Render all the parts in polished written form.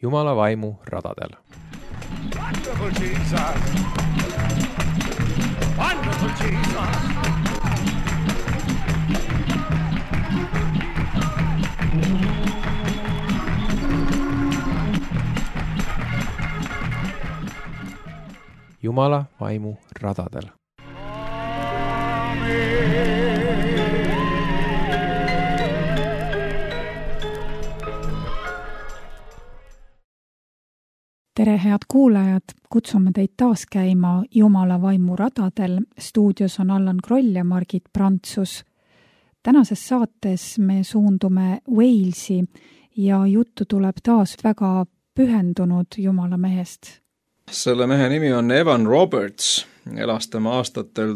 Jumala vaimu radadel. Wonderful Jesus! Wonderful Jesus! Jumala vaimu radadel. Tere, head kuulajad! Kutsume teid taas käima Jumala vaimu radadel. Stuudios on Allan Kroll ja Margit Prantsus. Tänases saates me suundume Walesi ja juttu tuleb taas väga pühendunud Jumala mehest. Selle mehe nimi on Evan Roberts, elas tema aastatel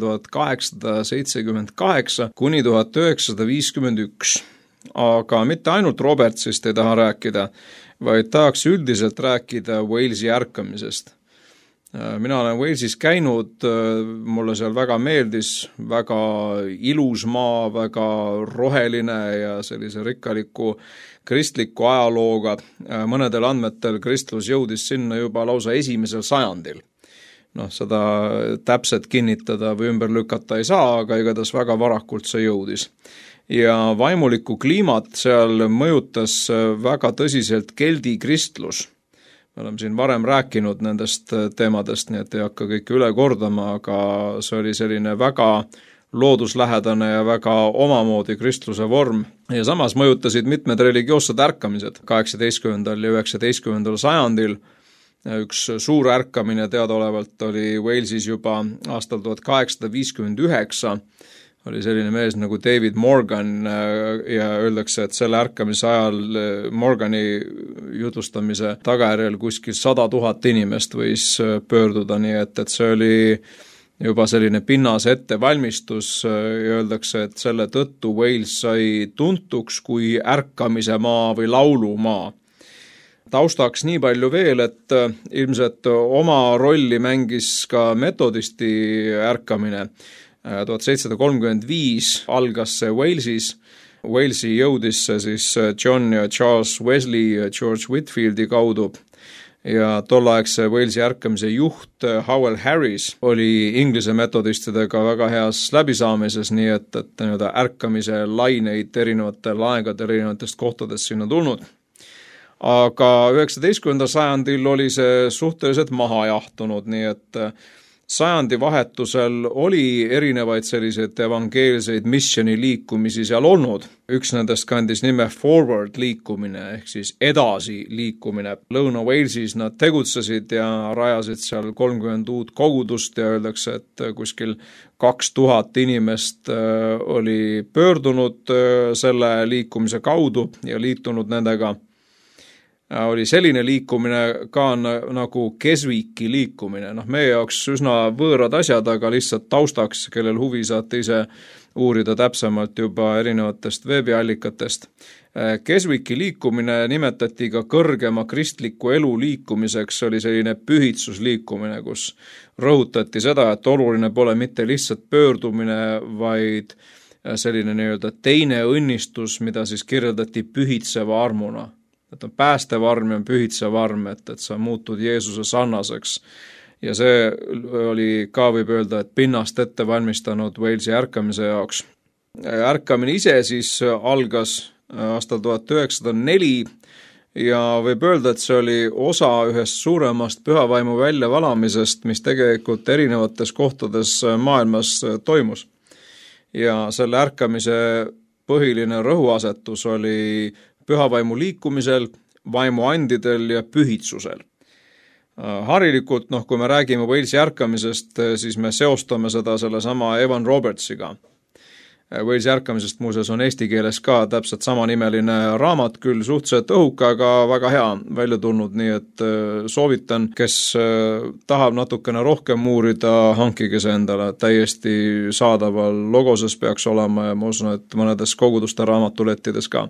1878 kuni 1951. Aga mitte ainult Robertsist ei taha rääkida, vaid tahaks üldiselt rääkida Walesi ärkamisest. Mina olen Walesis käinud, mulle seal väga meeldis, väga ilus maa, väga roheline ja sellise rikkaliku kristliku ajalooga. Mõnedel andmetel kristlus jõudis sinna juba lausa 1. sajandil. Seda täpselt kinnitada või ümber lükata ei saa, aga igatahes väga varakult see jõudis. Ja vaimulikku kliimat seal mõjutas väga tõsiselt keldi kristlus. Me oleme siin varem rääkinud nendest teemadest, nii et ei hakka kõike üle kordama, aga see oli selline väga looduslähedane ja väga omamoodi kristluse vorm. Ja samas mõjutasid mitmed religioossed ärkamised 18. ja 19. sajandil. Üks suur ärkamine teadaolevalt oli Walesis juba aastal 1859. Oli selline mees nagu David Morgan ja öeldakse, et selle ärkamise ajal Morgani jutustamise tagajärjel kuskil 100 000 inimest võis pöörduda, nii et see oli juba selline pinnas ettevalmistus ja öeldakse, et selle tõttu Wales sai tuntuks kui ärkamise maa või laulumaa. Taustaks nii palju veel, et ilmselt oma rolli mängis ka metodisti ärkamine. 1735 algas see Walesis. Walesi jõudis see siis John ja Charles Wesley ja George Whitfieldi kaudu. Ja tolleaegse Walesi ärkamise juht Howell Harris oli inglise metodistidega väga heas läbisaamises, nii et ärkamise laineid erinevatel aegadel erinevatest kohtadest sinna tulnud. Aga 19. sajandil oli see suhteliselt maha jahtunud, nii et sajandi vahetusel oli erinevaid selliseid evangeelseid missioni liikumisi seal olnud. Üks nendest kandis nime forward liikumine ehk siis edasi liikumine. Lõuna-Walesis nad tegutsesid ja rajasid seal 30 uut kogudust ja öeldakse, et kuskil 2000 inimest oli pöördunud selle liikumise kaudu ja liitunud nendega. Oli selline liikumine ka nagu Keswiki liikumine. Meie jaoks üsna võõrad asjad, aga lihtsalt taustaks, kellel huvi saate ise uurida täpsemalt juba erinevatest veebiallikatest. Keswiki liikumine nimetati ka kõrgema kristliku elu liikumiseks, oli selline pühitsusliikumine, kus rõhutati seda, et oluline pole mitte lihtsalt pöördumine, vaid selline teine õnnistus, mida siis kirjeldati pühitseva armuna. Et on päästevarm ja pühitsev arm, et sa muutud Jeesuse sarnaseks. Ja see oli ka, võib öelda, et pinnast ette valmistanud Walesi ärkamise jaoks. Ärkamine ise siis algas aastal 1904 ja võib öelda, et see oli osa ühest suuremast pühavaimu väljavalamisest, mis tegelikult erinevates kohtades maailmas toimus. Ja selle ärkamise põhiline rõhuasetus oli pühavaimu liikumisel, vaimuandidel ja pühitsusel. Harilikult, kui me räägime Walesi ärkamisest, siis me seostame seda sellesama Evan Robertsiga. Walesi ärkamisest muuseas on eesti keeles ka täpselt samanimeline raamat, küll suhteliselt õhuka, aga väga hea välja tulnud, nii et soovitan, kes tahab natukene rohkem uurida, hankige see endale, täiesti saadaval Logoses peaks olema ja ma usun, et mõnedes koguduste raamatulettides ka.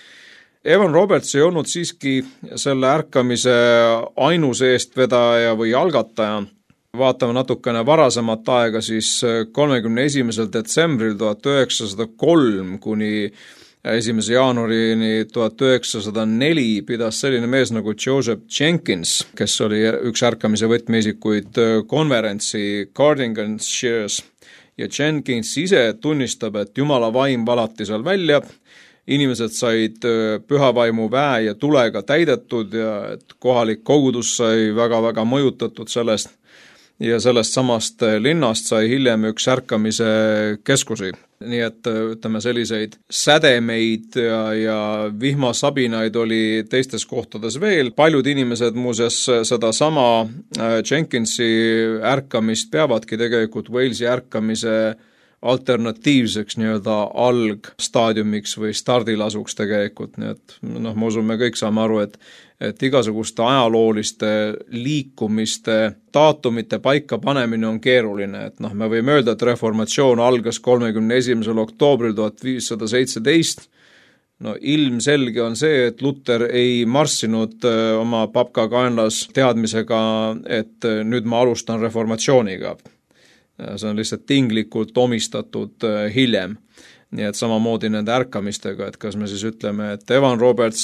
Evan Roberts ei olnud siiski selle ärkamise ainus eestvedaja või algataja. Vaatame natukene varasemat aega, siis 31. detsembril 1903 kuni 1. jaanuarini 1904 pidas selline mees nagu Joseph Jenkins, kes oli üks ärkamise võtmeisikuid, konverentsi Cardiganshires ja Jenkins ise tunnistab, et Jumala vaim valati seal välja, inimesed said pühavaimu väe ja tulega täidetud ja et kohalik kogudus sai väga-väga mõjutatud sellest ja sellest samast linnast sai hiljem üks ärkamise keskusi. Nii et ütleme selliseid sädemeid ja vihmasabinaid oli teistes kohtades veel. Paljud inimesed muuseas seda sama Jenkinsi ärkamist peavadki tegelikult Walesi ärkamise alternatiivseks nii-öelda algstaadiumiks või stardilasuks tegelikult, nii et ma usun, me kõik saame aru, et igasuguste ajalooliste liikumiste daatumite paika panemine on keeruline, et me võime öelda, et reformatsioon algas 31. oktoobril 1517, ilmselge on see, et Luther ei marssinud oma papka kaenlas teadmisega, et nüüd ma alustan reformatsiooniga. See on lihtsalt tinglikult omistatud hiljem. Nii et samamoodi nende ärkamistega, et kas me siis ütleme, et Evan Roberts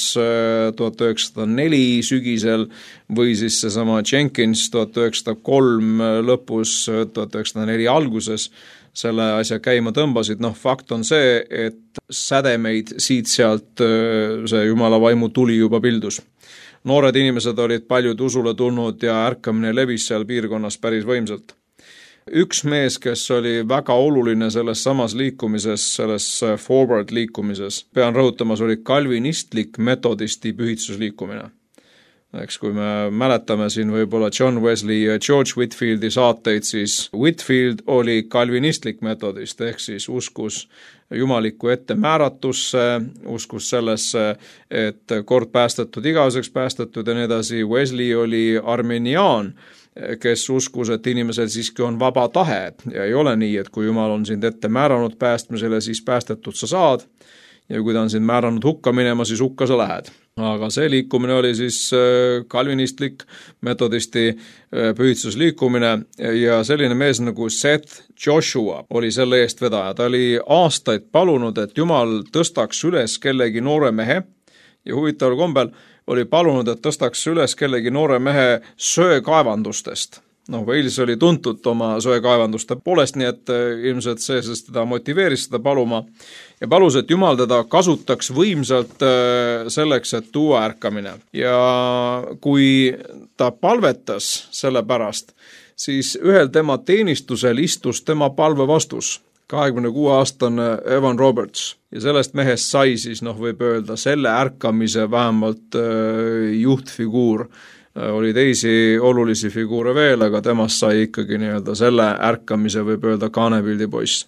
1904 sügisel või siis seesama Jenkins 1903 lõpus, 1904 alguses selle asja käima tõmbasid. Fakt on see, et sädemeid siit-sealt see Jumala vaimu tuli juba pildus. Noored inimesed olid paljud usule tulnud ja ärkamine levis seal piirkonnas päris võimsalt. Üks mees, kes oli väga oluline selles samas liikumises, selles forward liikumises, pean rõhutamas, oli kalvinistlik metodisti pühitsusliikumine. Eks kui me mäletame siin võib-olla John Wesley ja George Whitfieldi saateid, siis Whitfield oli kalvinistlik metodist, ehk siis uskus jumalikku ettemääratusse, uskus sellesse, et kord päästetud igaveseks päästetud ja nii edasi. Wesley oli armeniaan, kes uskus, et inimesel siiski on vaba tahe ja ei ole nii, et kui Jumal on sind ette määranud päästmisele, siis päästetud sa saad ja kui ta on sind määranud hukka minema, siis hukka sa lähed. Aga see liikumine oli siis kalvinistlik metodisti pühitsusliikumine ja selline mees nagu Seth Joshua oli selle eest vedaja. Ta oli aastaid palunud, et Jumal tõstaks üles kellegi noore mehe ja huvitaval kombel oli palunud, et tõstaks üles kellegi noore mehe söekaevandustest. Wales oli tuntud oma söekaevanduste poolest, nii et ilmselt see teda motiveeris seda paluma ja palus, et Jumal teda kasutaks võimsalt selleks, et tuua ärkamine. Ja kui ta palvetas selle pärast, siis ühel tema teenistusel istus tema palve vastus, 26-aastane Evan Roberts ja sellest mehest sai siis, võib öelda, selle ärkamise vähemalt juhtfiguur. Oli teisi olulisi figuure veel, aga temast sai ikkagi nii-öelda selle ärkamise, võib öelda, kaanepildi poiss.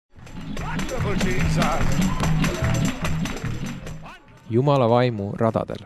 Jumala vaimu radadel.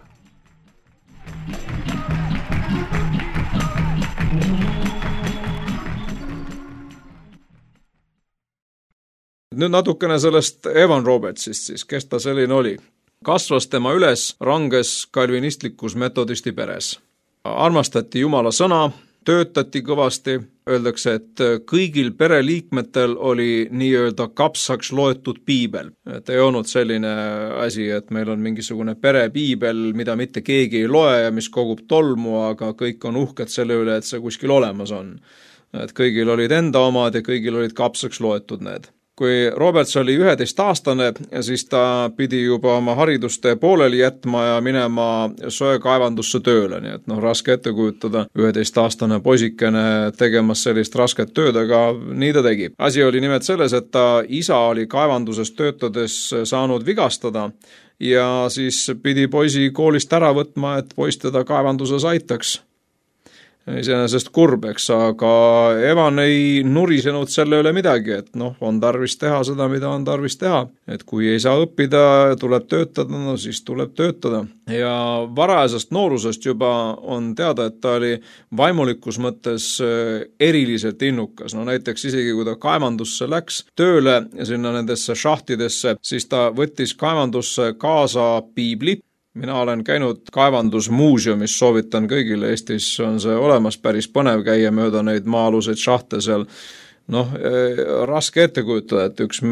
Nüüd natukene sellest Evan Robertsist siis, kes ta selline oli. Kasvas tema üles ranges kalvinistlikus metodisti peres. Armastati Jumala sõna, töötati kõvasti, öeldakse, et kõigil pereliikmetel oli nii-öelda kapsaks loetud piibel. Et ei olnud selline asi, et meil on mingisugune perepiibel, mida mitte keegi ei loe ja mis kogub tolmu, aga kõik on uhked selle üle, et see kuskil olemas on. Et kõigil olid enda omad ja kõigil olid kapsaks loetud need. Kui Roberts oli 11-aastane, siis ta pidi juba oma hariduste pooleli jätma ja minema söekaevandusse tööle, nii et raske ette kujutada 11-aastane poisikene tegemas sellist rasket tööd, aga nii ta tegi. Asi oli nimelt selles, et ta isa oli kaevanduses töötades saanud vigastada ja siis pidi poisi koolist ära võtma, et poiss teda kaevanduses aitaks. Iseenesest kurbeks, aga Evan ei nurisenud selle üle midagi, et on tarvis teha seda, mida on tarvis teha. Et kui ei saa õppida, tuleb töötada, siis tuleb töötada. Ja varajasest noorusest juba on teada, et ta oli vaimulikus mõttes eriliselt innukas. Näiteks isegi kui ta kaevandusse läks tööle sinna nendesse šahtidesse, siis ta võttis kaevandusse kaasa piibli. Mina olen käinud kaevandusmuuseumis, soovitan kõigile, Eestis on see olemas, päris põnev käia mööda neid maa-aluseid šahte seal Raske ette kujutada, et üks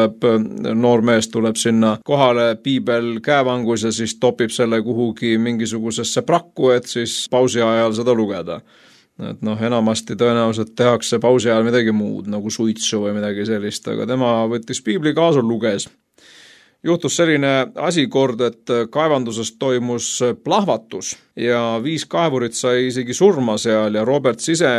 noor mees tuleb sinna kohale, piibel käevangus ja siis topib selle kuhugi mingisugusesse prakku, et siis pausi ajal seda lugeda. Et enamasti tõenäoliselt tehakse pausi ajal midagi muud, nagu suitsu või midagi sellist, aga tema võttis piibli kaasa, luges. Juhtus selline asi kord, et kaevanduses toimus plahvatus ja 5 kaevurit sai isegi surma seal ja Roberts ise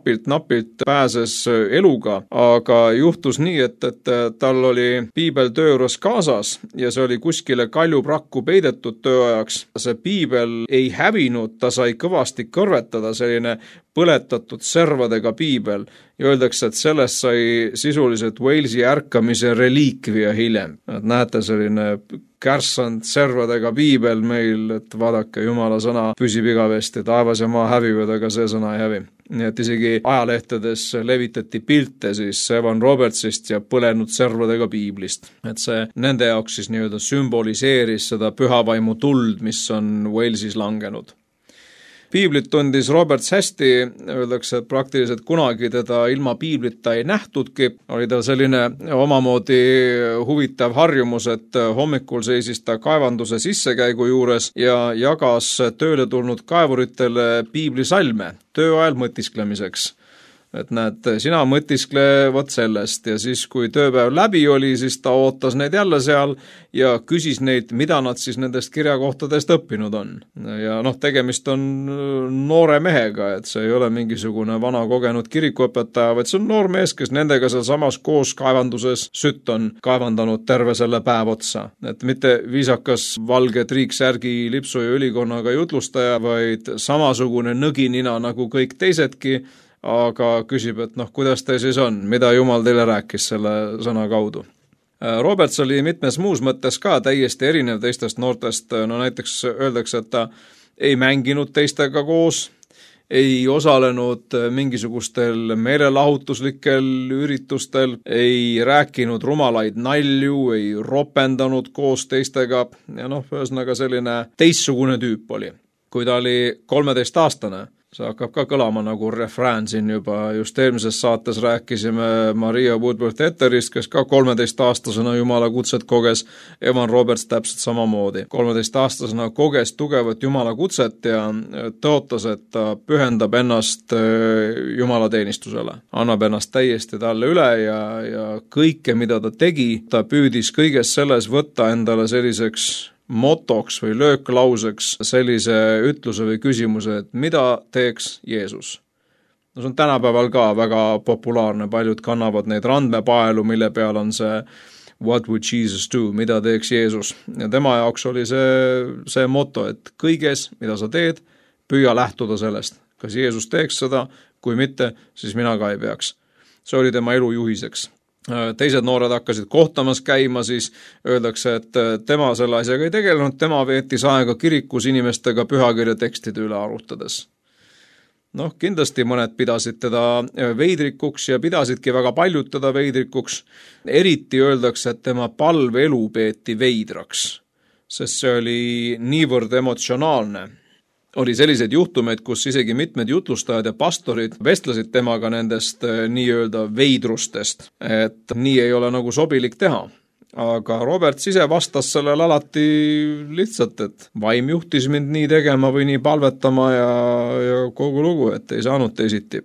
napilt pääses eluga, aga juhtus nii, et tal oli piibel töö juures kaasas ja see oli kuskile kaljuprakku peidetud tööajaks. See piibel ei hävinud, ta sai kõvasti kõrvetada, selline põletatud servadega piibel ja öeldakse, et sellest sai sisuliselt Walesi ärkamise reliikvia hiljem. Et näete, selline kärsand servadega piibel meil, et vaadake, Jumala sõna püsib igavesti, taevas ja maa hävivad, aga see sõna ei hävi. Nii et isegi ajalehtedes levitati pilte siis Evan Robertsist ja põlenud servadega piiblist. Et see nende jaoks siis nii-öelda sümboliseeris seda pühavaimu tuld, mis on Walesis langenud. Piiblit tundis Roberts hästi, öeldakse, et praktiliselt kunagi teda ilma piiblita ei nähtudki. Oli tal selline omamoodi huvitav harjumus, et hommikul seisis ta kaevanduse sissekäigu juures ja jagas tööle tulnud kaevuritele piiblisalme tööajal mõtisklemiseks. Et näed, sina mõtiskle vot sellest ja siis, kui tööpäev läbi oli, siis ta ootas neid jälle seal ja küsis neid, mida nad siis nendest kirjakohtadest õppinud on. Ja tegemist on noore mehega, et see ei ole mingisugune vana kogenud kirikuõpetaja, vaid see on noor mees, kes nendega seal samas koos kaevanduses sütt on kaevandanud terve selle päev otsa. Et mitte viisakas valge triiksärgi, lipsu ja ülikonnaga jutlustaja, vaid samasugune nõginina nagu kõik teisedki, aga küsib, et kuidas te siis on, mida Jumal teile rääkis selle sõna kaudu. Roberts oli mitmes muus mõttes ka täiesti erinev teistest noortest, näiteks öeldakse, et ta ei mänginud teistega koos, ei osalenud mingisugustel meelelahutuslikel üritustel, ei rääkinud rumalaid nalju, ei ropendanud koos teistega ja ühesõnaga selline teistsugune tüüp oli. Kui ta oli 13-aastane, see hakkab ka kõlama nagu refrään siin juba, just eelmises saates rääkisime Maria Woodworth-Etterist, kes ka 13-aastasena Jumala kutset koges, Evan Roberts täpselt samamoodi. 13-aastasena koges tugevat Jumala kutset ja tõotas, et ta pühendab ennast Jumala teenistusele. Annab ennast täiesti talle üle ja kõike, mida ta tegi, ta püüdis kõiges selles võtta endale selliseks motoks või lööklauseks sellise ütluse või küsimuse, et mida teeks Jeesus? See on tänapäeval ka väga populaarne, paljud kannavad neid randmepaelu, mille peal on see What would Jesus do, mida teeks Jeesus? Ja tema jaoks oli see moto, et kõiges, mida sa teed, püüa lähtuda sellest. Kas Jeesus teeks seda, kui mitte, siis mina ka ei peaks. See oli tema elu juhiseks. Teised noored hakkasid kohtamas käima, siis öeldakse, et tema selle asjaga ei tegelenud, tema veetis aega kirikus inimestega pühakirja tekstide üle arutades. Kindlasti mõned pidasid teda veidrikuks ja pidasidki väga paljud teda veidrikuks. Eriti öeldakse, et tema palveelu peeti veidraks, sest see oli niivõrd emotsionaalne. Oli selliseid juhtumeid, kus isegi mitmed jutlustajad ja pastorid vestlesid temaga nendest nii-öelda veidrustest, et nii ei ole nagu sobilik teha. Aga Roberts ise vastas sellele alati lihtsalt, et vaim juhtis mind nii tegema või nii palvetama ja kogu lugu, et ei saanud teisiti.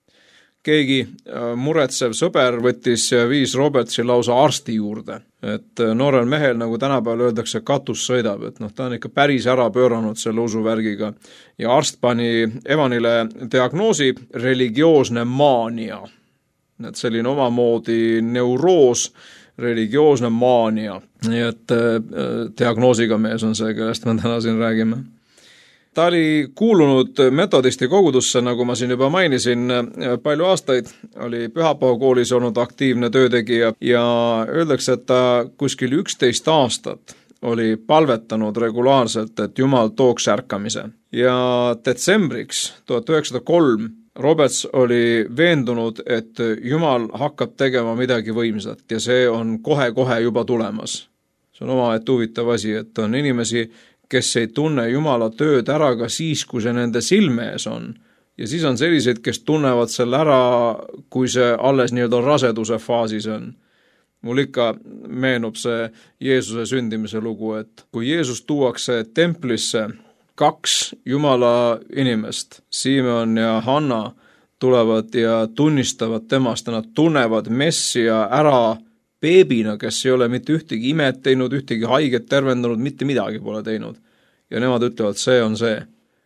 Keegi muretsev sõber viis Robertsi lausa arsti juurde, et noorel mehel, nagu tänapäeval öeldakse, katus sõidab, et ta on ikka päris ära pööranud selle usuvärgiga ja arst pani Evanile diagnoosi religioosne maania, et selline omamoodi neuroos, religioosne maania, nii et diagnoosiga mees on see, kellest me täna siin räägime. Ta oli kuulunud metodisti kogudusse, nagu ma siin juba mainisin, palju aastaid, oli pühapäevakoolis olnud aktiivne töötegija ja öeldakse, et ta kuskil 11 aastat oli palvetanud regulaarselt, et Jumal tooks ärkamise. Ja detsembriks 1903 Roberts oli veendunud, et Jumal hakkab tegema midagi võimsat ja see on kohe-kohe juba tulemas. See on omaette huvitav asi, et on inimesi, kes ei tunne Jumala tööd ära ka siis, kui see nende silme ees on. Ja siis on selliseid, kes tunnevad selle ära, kui see alles nii-öelda raseduse faasis on. Mul ikka meenub see Jeesuse sündimise lugu, et kui Jeesus tuuakse templisse, 2 Jumala inimest, Simeon ja Hanna, tulevad ja tunnistavad temast ja nad tunnevad Messia ära beebina, kes ei ole mitte ühtegi imet teinud, ühtegi haiget tervendanud, mitte midagi pole teinud. Ja nemad ütlevad, see on see.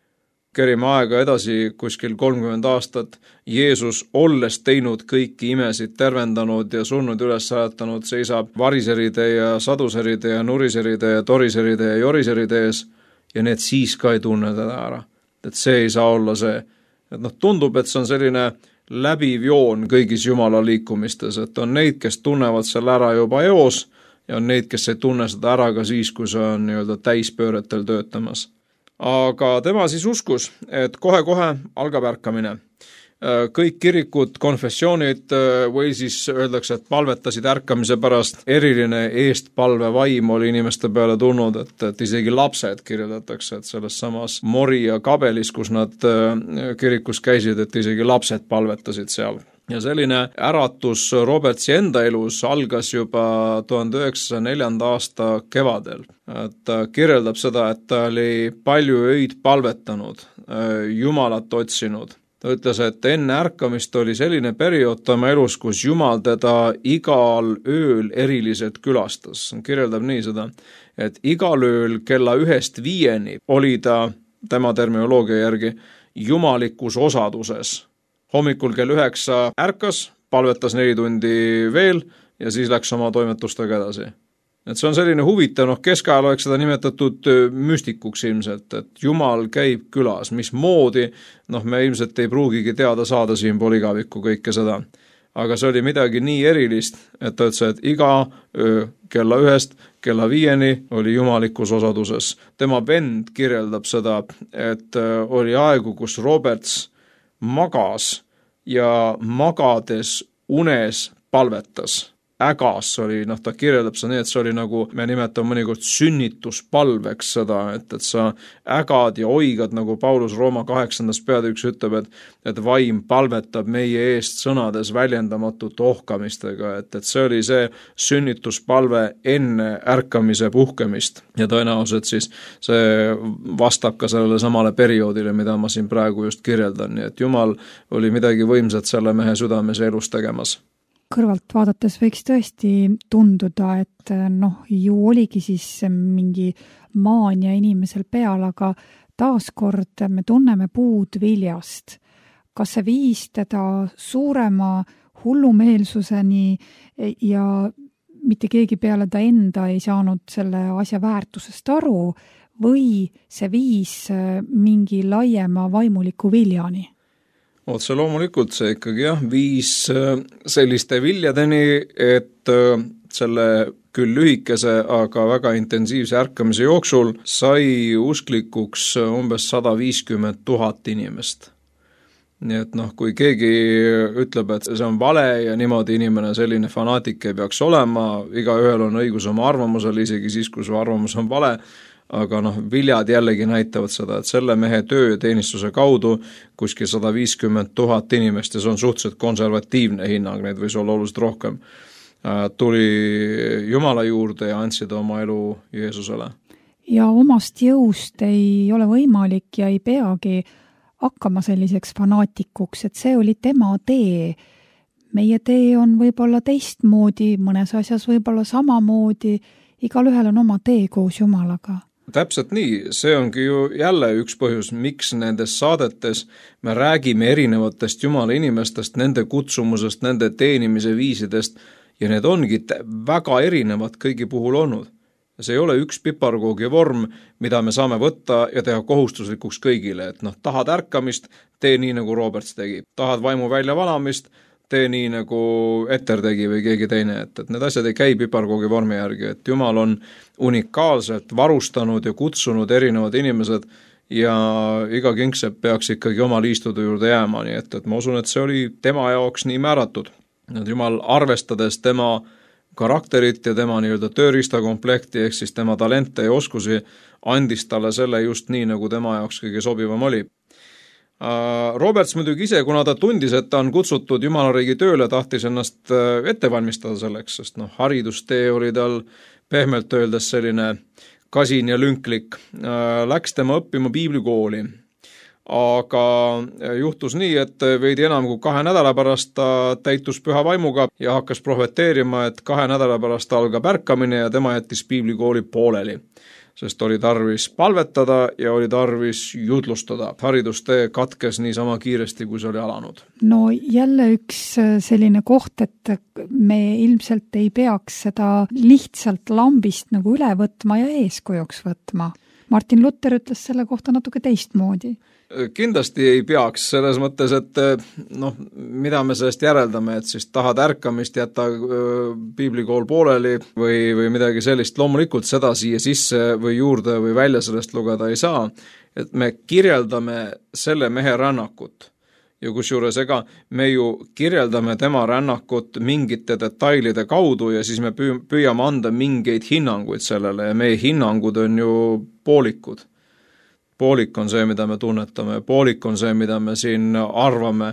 Kerime aega edasi kuskil 30 aastat, Jeesus olles teinud kõiki imesid, tervendanud ja surnud üles saatanud, seisab variseride ja saduseride ja nuriseride ja toriseride ja joriseride ees ja need siis ka ei tunne teda ära. Et see ei saa olla see. Et tundub, et see on selline läbiv joon kõigis Jumala liikumistes, et on neid, kes tunnevad selle ära juba eos ja on neid, kes ei tunne seda ära ka siis, kui see on nii-öelda täispööretel töötamas. Aga tema siis uskus, et kohe-kohe algab ärkamine. Kõik kirikud, konfessioonid Walesis öeldakse, et palvetasid ärkamise pärast. Eriline eestpalvevaim oli inimeste peale tulnud, et isegi lapsed kirjeldatakse, et selles samas Mori ja Kabelis, kus nad kirikus käisid, et isegi lapsed palvetasid seal. Ja selline äratus Robertsi enda elus algas juba 1904. aasta kevadel. Ta kirjeldab seda, et ta oli palju öid palvetanud, Jumalat otsinud. Ta ütles, et enne ärkamist oli selline periood tema elus, kus Jumal teda igal ööl eriliselt külastas. Kirjeldab nii seda, et igal ööl kella 1-5 oli ta, tema terminoloogia järgi, jumalikus osaduses. Hommikul kell 9 ärkas, palvetas 4 tundi veel ja siis läks oma toimetustega edasi. Et see on selline huvitav, keskajal oleks seda nimetatud müstikuks ilmselt, et Jumal käib külas, mismoodi, me ilmselt ei pruugigi teada saada siin poligavikku kõike seda. Aga see oli midagi nii erilist, et ta ütles, et iga öö kella 1 kella 5 oli jumalikus osaduses. Tema vend kirjeldab seda, et oli aegu, kus Roberts magas ja magades unes palvetas. Ägas oli, ta kirjeldab seda nii, et see oli nagu, me nimetame mõnikord sünnituspalveks seda, et sa ägad ja oigad, nagu Paulus Rooma 8. peatüks ütleb, et vaim palvetab meie eest sõnades väljendamatut ohkamistega, et see oli see sünnituspalve enne ärkamise puhkemist ja tõenäoliselt siis see vastab ka sellele samale perioodile, mida ma siin praegu just kirjeldan, nii et Jumal oli midagi võimsat selle mehe südames elus tegemas. Kõrvalt vaadates võiks tõesti tunduda, et ju oligi siis mingi maania inimesel peal, aga taaskord me tunneme puud viljast. Kas see viis teda suurema hullumeelsuseni ja mitte keegi peale ta enda ei saanud selle asja väärtusest aru või see viis mingi laiema vaimuliku viljani? Otse loomulikult see ikkagi viis selliste viljadeni, et selle küll lühikese, aga väga intensiivse ärkamise jooksul sai usklikuks umbes 150 000 inimest. Nii et kui keegi ütleb, et see on vale ja niimoodi inimene selline fanaatik ei peaks olema, igaühel on õigus oma arvamusel, isegi siis, kui su arvamus on vale, aga viljad jällegi näitavad seda, et selle mehe töö ja teenistuse kaudu kuskil 150 000 inimest, ja see on suhteliselt konservatiivne hinnang, neid võis olla oluliselt rohkem, tuli Jumala juurde ja andsid oma elu Jeesusele. Ja omast jõust ei ole võimalik ja ei peagi hakkama selliseks fanaatikuks, et see oli tema tee. Meie tee on võib-olla teistmoodi, mõnes asjas võib-olla samamoodi, igal ühel on oma tee koos Jumalaga. Täpselt nii, see ongi ju jälle üks põhjus, miks nendes saadetes me räägime erinevatest Jumala inimestest, nende kutsumusest, nende teenimise viisidest ja need ongi väga erinevad kõigi puhul olnud. See ei ole üks piparkoogi vorm, mida me saame võtta ja teha kohustuslikuks kõigile, et tahad ärkamist, tee nii nagu Roberts tegi, tahad vaimu välja valamist, tee nii nagu Eter tegi või keegi teine, et need asjad ei käi piparkoogi vormi järgi, et Jumal on unikaalselt varustanud ja kutsunud erinevad inimesed ja iga kingsepp peaks ikkagi oma liistude juurde jääma, nii et ma usun, et see oli tema jaoks nii määratud. Jumal arvestades tema karakterit ja tema nii-öelda tööriistakomplekti ehk siis tema talente ja oskusi andis talle selle just nii, nagu tema jaoks kõige sobivam oli. Roberts muidugi ise, kuna ta tundis, et ta on kutsutud Jumalariigi tööle, tahtis ennast ette valmistada selleks, sest haridustee oli tal pehmelt öeldes selline kasin ja lünklik. Läks tema õppima piiblikooli. Aga juhtus nii, et veidi enam kui 2 nädala pärast ta täitus püha vaimuga ja hakkas prohveteerima, et 2 nädala pärast algab ärkamine ja tema jättis piiblikooli pooleli, sest oli tarvis palvetada ja oli tarvis jutlustada. Haridustee katkes niisama kiiresti, kui see oli alanud. No jälle üks selline koht, et me ilmselt ei peaks seda lihtsalt lambist nagu üle võtma ja eeskujuks võtma. Martin Luther ütles selle kohta natuke teistmoodi. Kindlasti ei peaks, selles mõttes, et mida me sellest järeldame, et siis tahad ärkamist jätta piiblikool pooleli või midagi sellist, loomulikult seda siia sisse või juurde või välja sellest lugeda ei saa, et me kirjeldame selle mehe rännakut ja kusjuures me ju kirjeldame tema rännakut mingite detailide kaudu ja siis me püüame anda mingeid hinnanguid sellele ja meie hinnangud on ju poolikud. Poolik on see, mida me tunnetame, poolik on see, mida me siin arvame,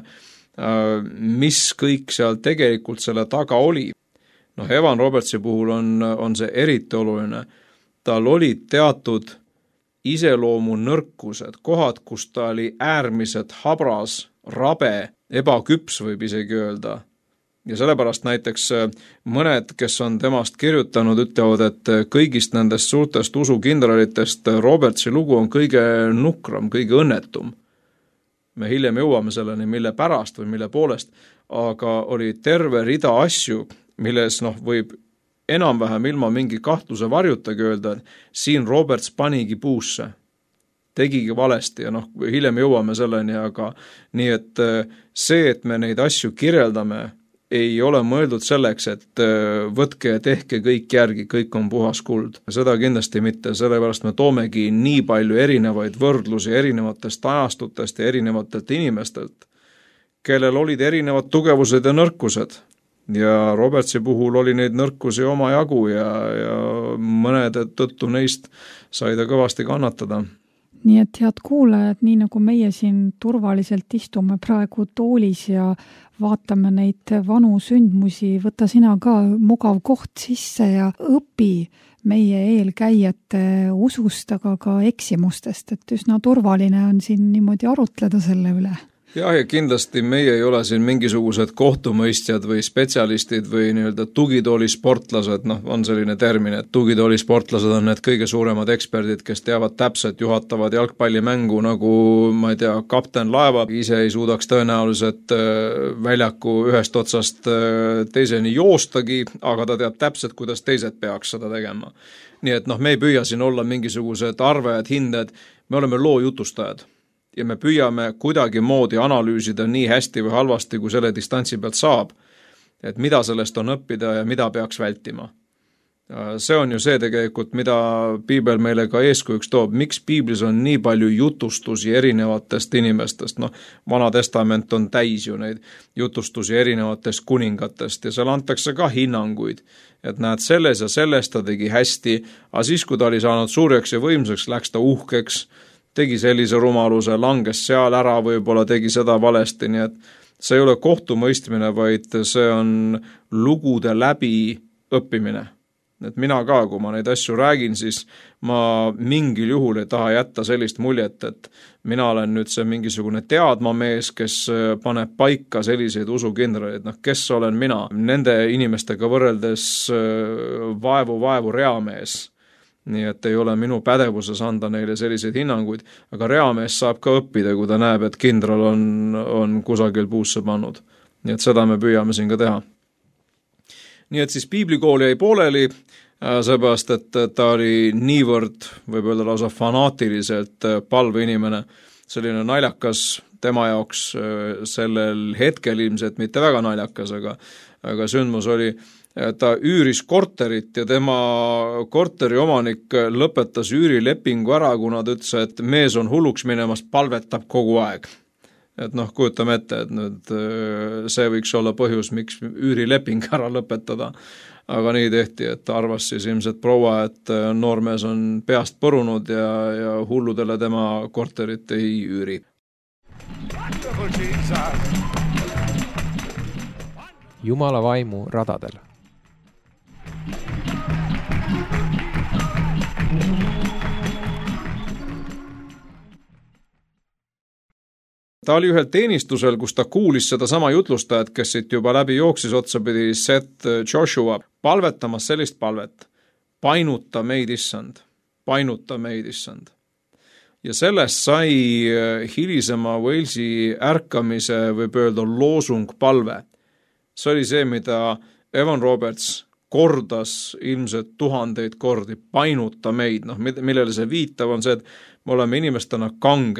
mis kõik seal tegelikult selle taga oli. Evan Robertsi puhul on see eriti oluline. Tal olid teatud iseloomu nõrkused, kohad, kus ta oli äärmiselt habras, rabe, ebaküps võib isegi öelda. Ja sellepärast näiteks mõned, kes on temast kirjutanud, ütlevad, et kõigist nendest suurtest usukindralitest Robertsi lugu on kõige nukram, kõige õnnetum. Me hiljem jõuame selleni, mille pärast või mille poolest, aga oli terve rida asju, milles võib enam-vähem ilma mingi kahtluse varjutagi öelda, et siin Roberts panigi puusse, tegigi valesti ja hiljem jõuame selleni, aga nii, et see, et me neid asju kirjeldame, ei ole mõeldud selleks, et võtke ja tehke kõik järgi, kõik on puhas kuld. Seda kindlasti mitte, sellepärast me toomegi nii palju erinevaid võrdlusi erinevatest ajastutest ja erinevatelt inimestelt, kellel olid erinevad tugevused ja nõrkused. Ja Robertsi puhul oli neid nõrkusi omajagu ja mõnede tõttu neist sai ta kõvasti kannatada. Nii et head kuulajad, nii nagu meie siin turvaliselt istume praegu toolis ja vaatame neid vanu sündmusi, võta sina ka mugav koht sisse ja õpi meie eelkäijate usust, aga ka eksimustest, et üsna turvaline on siin niimoodi arutleda selle üle. Ja kindlasti meie ei ole siin mingisugused kohtumõistjad või spetsialistid või tugitoolisportlased, on selline termin, et tugitoolisportlased on need kõige suuremad eksperdid, kes teavad täpselt, juhatavad jalgpallimängu nagu, ma ei tea, kapten laeva, ise ei suudaks tõenäoliselt väljaku ühest otsast teiseni joostagi, aga ta teab täpselt, kuidas teised peaks seda tegema. Nii et me ei püüa siin olla mingisugused arvajad, hinded, me oleme loo jutustajad. Ja me püüame kuidagi moodi analüüsida nii hästi või halvasti, kui selle distantsi pealt saab, et mida sellest on õppida ja mida peaks vältima. See on ju see tegelikult, mida piibel meile ka eeskujuks toob, miks piiblis on nii palju jutustusi erinevatest inimestest. Vana testament on täis ju neid jutustusi erinevatest kuningatest ja seal antakse ka hinnanguid, et näed selles ja selles ta tegi hästi, aga siis, kui ta oli saanud suureks ja võimsaks, läks ta uhkeks, tegi sellise rumaluse, langes seal ära, võib-olla tegi seda valesti, nii et see ei ole kohtumõistmine, vaid see on lugude läbi õppimine. Et mina ka, kui ma neid asju räägin, siis ma mingil juhul ei taha jätta sellist muljet, et mina olen nüüd see mingisugune teadmamees, kes paneb paika selliseid usukindraleid, kes olen mina, nende inimestega võrreldes vaevu reamees. Nii et ei ole minu pädevuses anda neile selliseid hinnanguid, aga reamees saab ka õppida, kui ta näeb, et kindral on kusagil puusse pannud. Nii et seda me püüame siin ka teha. Nii et siis piiblikool jäi pooleli, seepärast, et ta oli niivõrd, võib öelda lausa fanaatiliselt palveinimene, selline naljakas tema jaoks sellel hetkel ilmselt mitte väga naljakas, aga sündmus oli, ta üüris korterit ja tema korteri omanik lõpetas üürilepingu ära, kuna ta ütles, et mees on hulluks minemas, palvetab kogu aeg. Et kujutame ette, et nüüd see võiks olla põhjus, miks üürileping ära lõpetada. Aga nii tehti, et arvas siis ilmselt proua, et noormees on peast põrunud ja hulludele tema korterit ei üüri. Wonderful Jesus. Jumala vaimu radadel. Ta oli ühel teenistusel, kus ta kuulis seda sama jutlustajat, kes siit juba läbi jooksis otsapidi Seth Joshua, palvetamas sellist palvet. Painuta meid, issand. Painuta meid, issand. Ja sellest sai hilisema Walesi ärkamise, võib öelda, loosung palve. See oli see, mida Evan Roberts kordas ilmselt 1000 kordi. Painuta meid. Millele see viitav on see, et me oleme inimestena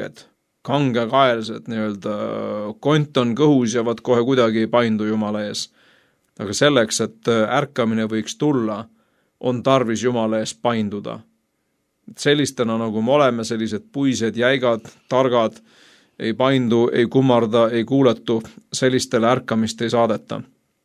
kangekaelsed, kont on kõhus ja vaat kohe kuidagi ei paindu Jumala ees. Aga selleks, et ärkamine võiks tulla, on tarvis Jumala ees painduda. Sellistena, nagu me oleme, sellised puised, jäigad, targad, ei paindu, ei kummarda, ei kuuletu, sellistele ärkamist ei saadeta.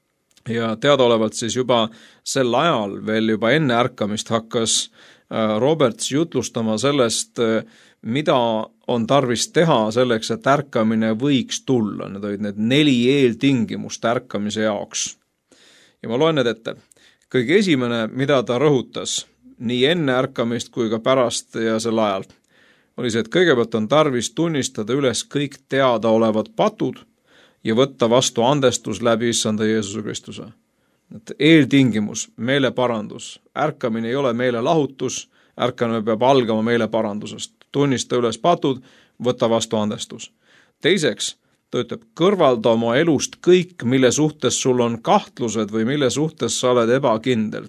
Ja teadaolevalt siis juba sel ajal, veel juba enne ärkamist hakkas Roberts jutlustama sellest, mida on tarvis teha selleks, et ärkamine võiks tulla. Need olid need 4 eeltingimust ärkamise jaoks. Ja ma loen need ette. Kõige esimene, mida ta rõhutas, nii enne ärkamist kui ka pärast ja sel ajal, oli see, et kõigepealt on tarvis tunnistada üles kõik teadaolevad patud ja võtta vastu andestus läbi issanda Jeesuse Kristuse. Et eeltingimus, meeleparandus. Ärkamine ei ole meelelahutus, ärkamine peab algama meeleparandusest. Tunnista üles patud, võta vastu andestus. Teiseks, ta ütleb, kõrvalda oma elust kõik, mille suhtes sul on kahtlused või mille suhtes sa oled ebakindel.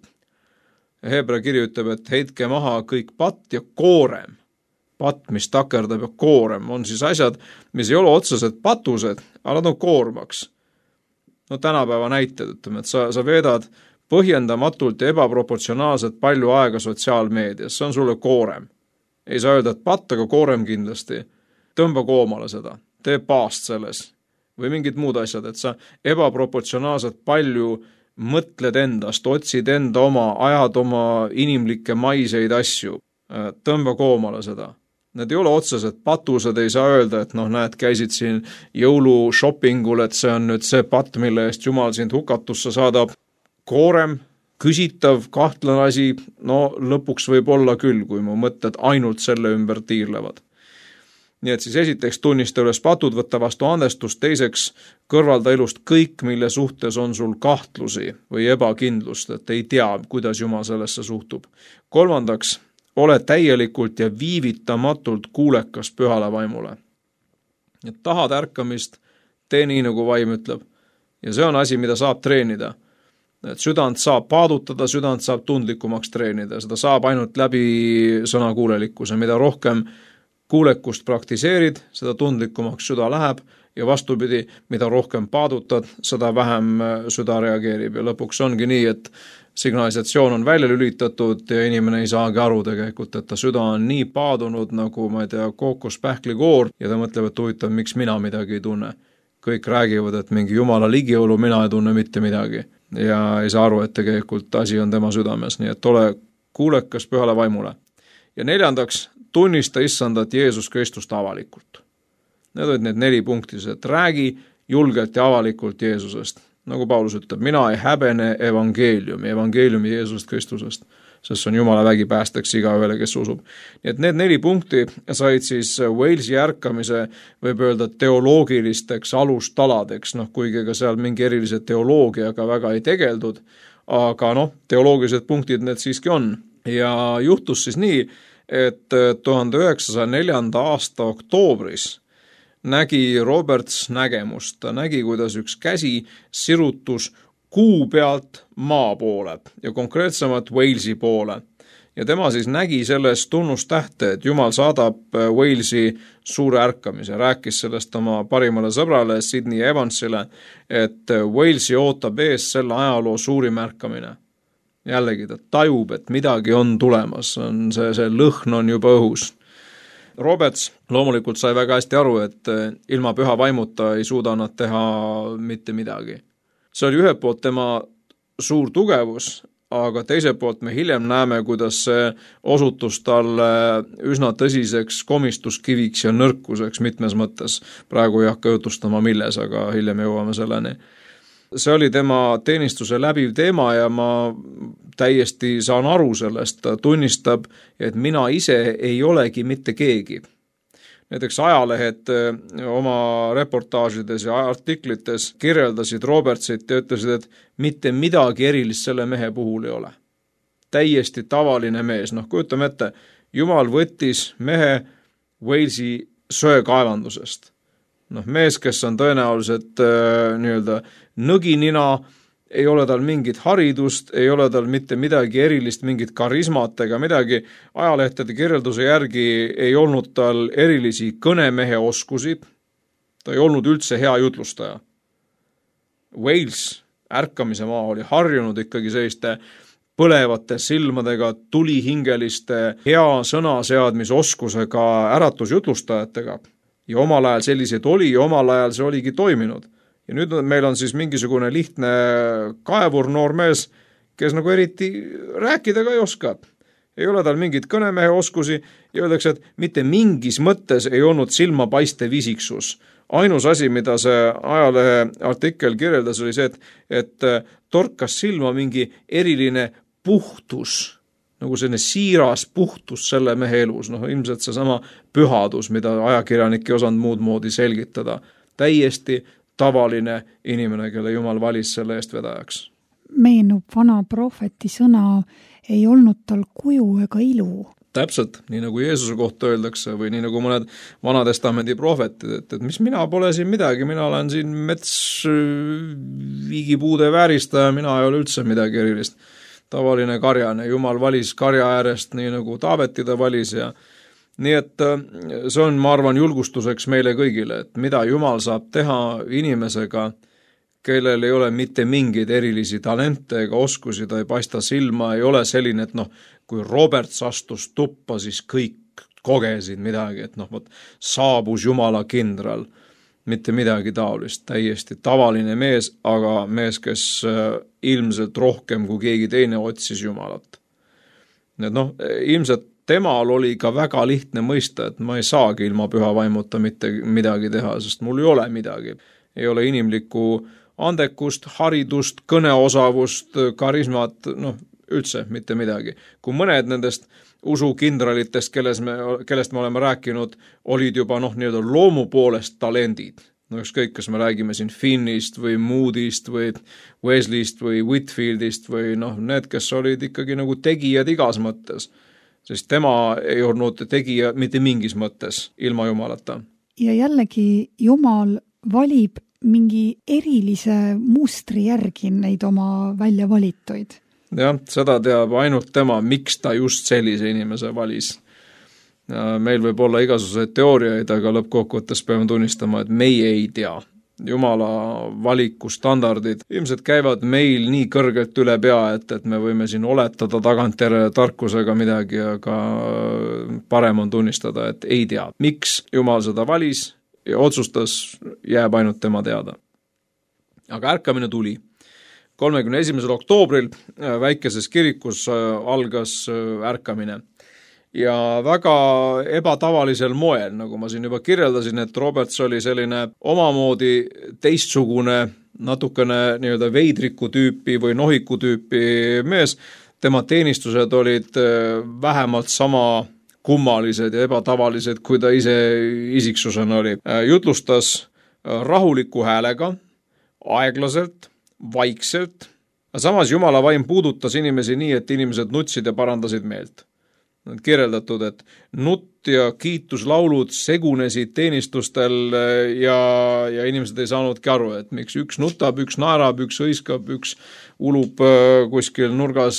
Hebra kiri ütleb, et heitke maha kõik patt ja koorem. Patt, mis takerdab ja koorem, on siis asjad, mis ei ole otsesed patused, aga nad on koormaks. Tänapäeva näited, ütleme, et sa veedad põhjendamatult ja ebaproportsionaalselt palju aega sotsiaalmeedias, see on sulle koorem. Ei saa öelda, et patt, aga koorem kindlasti. Tõmba koomale seda, tee paast selles või mingid muud asjad, et sa ebaproportsionaalselt palju mõtled endast, otsid enda oma, ajad oma inimlikke maiseid asju, tõmba koomale seda. Need ei ole otsesed patused, ei saa öelda, et näed, käisid siin jõulušoppingul, et see on nüüd see patt, mille eest Jumal sind hukatusse saadab. Koorem, küsitav, kahtlane asi, lõpuks võib olla küll, kui mu mõtted ainult selle ümber tiirlevad. Nii et siis esiteks tunnista üles patud, võtta vastu andestust, teiseks kõrvalda elust kõik, mille suhtes on sul kahtlusi või ebakindlust, et ei tea, kuidas Jumal sellesse suhtub. Kolmandaks, ole täielikult ja viivitamatult kuulekas pühale vaimule. Et tahad ärkamist, tee nii, nagu vaim ütleb. Ja see on asi, mida saab treenida. Et südant saab paadutada, südant saab tundlikumaks treenida. Seda saab ainult läbi sõnakuulelikkuse. Mida rohkem kuulekust praktiseerid, seda tundlikumaks süda läheb ja vastupidi, mida rohkem paadutad, seda vähem süda reageerib. Ja lõpuks ongi nii, et signalisatsioon on välja lülitatud ja inimene ei saagi aru tegelikult, et ta süda on nii paadunud nagu, kookospähklikoor ja ta mõtleb, et huvitav, miks mina midagi ei tunne. Kõik räägivad, et mingi Jumala ligiolu, mina ei tunne mitte midagi ja ei saa aru, et tegelikult asi on tema südames, nii et ole kuulekas pühale vaimule. Ja neljandaks, tunnista issandat Jeesus Kristust avalikult. Need olid need 4 punktis, et räägi julgelt ja avalikult Jeesusest. Nagu Paulus ütleb, mina ei häbene evangeeliumi Jeesusest Kristusest, sest see on Jumala vägi päästeks igaühele, kes usub. Nii et need 4 punkti said siis Walesi ärkamise, võib öelda, teoloogilisteks alustaladeks, kuigi ka seal mingi erilise teoloogiaga väga ei tegeldud, aga teoloogilised punktid need siiski on. Ja juhtus siis nii, et 1904. aasta oktoobris nägi Roberts nägemust. Ta nägi, kuidas üks käsi sirutus kuu pealt maa poole ja konkreetsemalt Walesi poole. Ja tema siis nägi selles tunnustähte, et Jumal saadab Walesi suure ärkamise. Rääkis sellest oma parimale sõbrale Sydney Evansile, et Walesi ootab ees selle ajaloo suurim ärkamine. Jällegi ta tajub, et midagi on tulemas, see lõhn on juba õhus. Roberts loomulikult sai väga hästi aru, et ilma püha vaimuta ei suuda nad teha mitte midagi. See oli ühelt poolt tema suur tugevus, aga teiselt poolt me hiljem näeme, kuidas see osutus talle üsna tõsiseks komistuskiviks ja nõrkuseks mitmes mõttes. Praegu ei hakka jutustama milles, aga hiljem jõuame selleni. See oli tema teenistuse läbiv teema ja ma täiesti saan aru sellest, ta tunnistab, et mina ise ei olegi mitte keegi. Näiteks ajalehed oma reportaažides ja artiklites kirjeldasid Robertsit ja ütlesid, et mitte midagi erilist selle mehe puhul ei ole. Täiesti tavaline mees. Kujutame ette, Jumal võttis mehe Walesi söekaevandusest. Mees, kes on tõenäoliselt nõginina, ei ole tal mingit haridust, ei ole tal mitte midagi erilist, mingit karismat ega midagi. Ajalehtede kirjelduse järgi ei olnud tal erilisi kõnemehe oskusi. Ta ei olnud üldse hea jutlustaja. Wales, ärkamise maa, oli harjunud ikkagi selliste põlevate silmadega, tulihingeliste, hea sõnaseadmisoskusega äratusjutlustajatega. Ja omal ajal selliseid oli ja omal ajal see oligi toiminud. Ja nüüd meil on siis mingisugune lihtne kaevur noor mees, kes eriti rääkida ka ei oska. Ei ole tal mingit kõnemehe oskusi ja öeldakse, et mitte mingis mõttes ei olnud silmapaistev isiksus. Ainus asi, mida see ajalehe artikkel kirjeldas, oli see, et torkas silma mingi eriline puhtus, nagu selline siiras puhtus selle mehe elus. Ilmselt seesama pühadus, mida ajakirjanik ei osanud muud moodi selgitada. Täiesti tavaline inimene, kelle Jumal valis selle eest vedajaks. Meenub vana prohveti sõna, ei olnud tal kuju ega ilu. Täpselt, nii nagu Jeesuse kohta öeldakse või nii nagu mõned Vanatestamendi prohvetid, et mis mina pole siin midagi, mina olen siin viigipuude vääristaja, mina ei ole üldse midagi erilist. Tavaline karjane, Jumal valis karja äärest nii nagu Taaveti ta valis ja nii et see on, ma arvan, julgustuseks meile kõigile, et mida Jumal saab teha inimesega, kellel ei ole mitte mingeid erilisi talente ega oskusi, ta ei paista silma, ei ole selline, et kui Roberts astus tuppa, siis kõik kogesid midagi, et saabus Jumala kindral, mitte midagi taolist, täiesti tavaline mees, aga mees, kes ilmselt rohkem kui keegi teine otsis Jumalat. Ilmselt temal oli ka väga lihtne mõista, et ma ei saagi ilma püha vaimuta mitte midagi teha, sest mul ei ole midagi. Ei ole inimlikku andekust, haridust, kõneosavust, karismat, üldse mitte midagi. Kui mõned nendest usukindralitest, kellest me oleme rääkinud, olid juba loomu poolest talendid. Ükskõik, kas me räägime siin Finnist või Moody'st või Wesley'st või Whitfieldist või need, kes olid ikkagi tegijad igas mõttes. Sest tema ei olnud tegija mitte mingis mõttes ilma Jumalata. Ja jällegi Jumal valib mingi erilise mustri järgi neid oma välja valituid. Jah, seda teab ainult tema, miks ta just sellise inimese valis. Meil võib olla igasuguseid teooriaid, aga lõppkokkuvõttes peame tunnistama, et meie ei tea. Jumala valiku standardid ilmselt käivad meil nii kõrgelt üle pea, et me võime siin oletada tagantjärele tarkusega midagi, aga parem on tunnistada, et ei tea. Miks Jumal seda valis ja otsustas, jääb ainult tema teada. Aga ärkamine tuli. 31. oktoobril väikeses kirikus algas ärkamine. Ja väga ebatavalisel moel, nagu ma siin juba kirjeldasin, et Roberts oli selline omamoodi teistsugune, natukene veidriku tüüpi või nohiku tüüpi mees. Tema teenistused olid vähemalt sama kummalised ja ebatavalised, kui ta ise isiksusena oli. Jutlustas rahuliku häälega, aeglaselt, vaikselt. Samas Jumala vaim puudutas inimesi nii, et inimesed nutsid ja parandasid meelt. Nad kirjeldatud, et nutt ja kiituslaulud segunesid teenistustel ja inimesed ei saanudki aru, et miks üks nutab, üks naerab, üks hõiskab, üks ulub kuskil nurgas,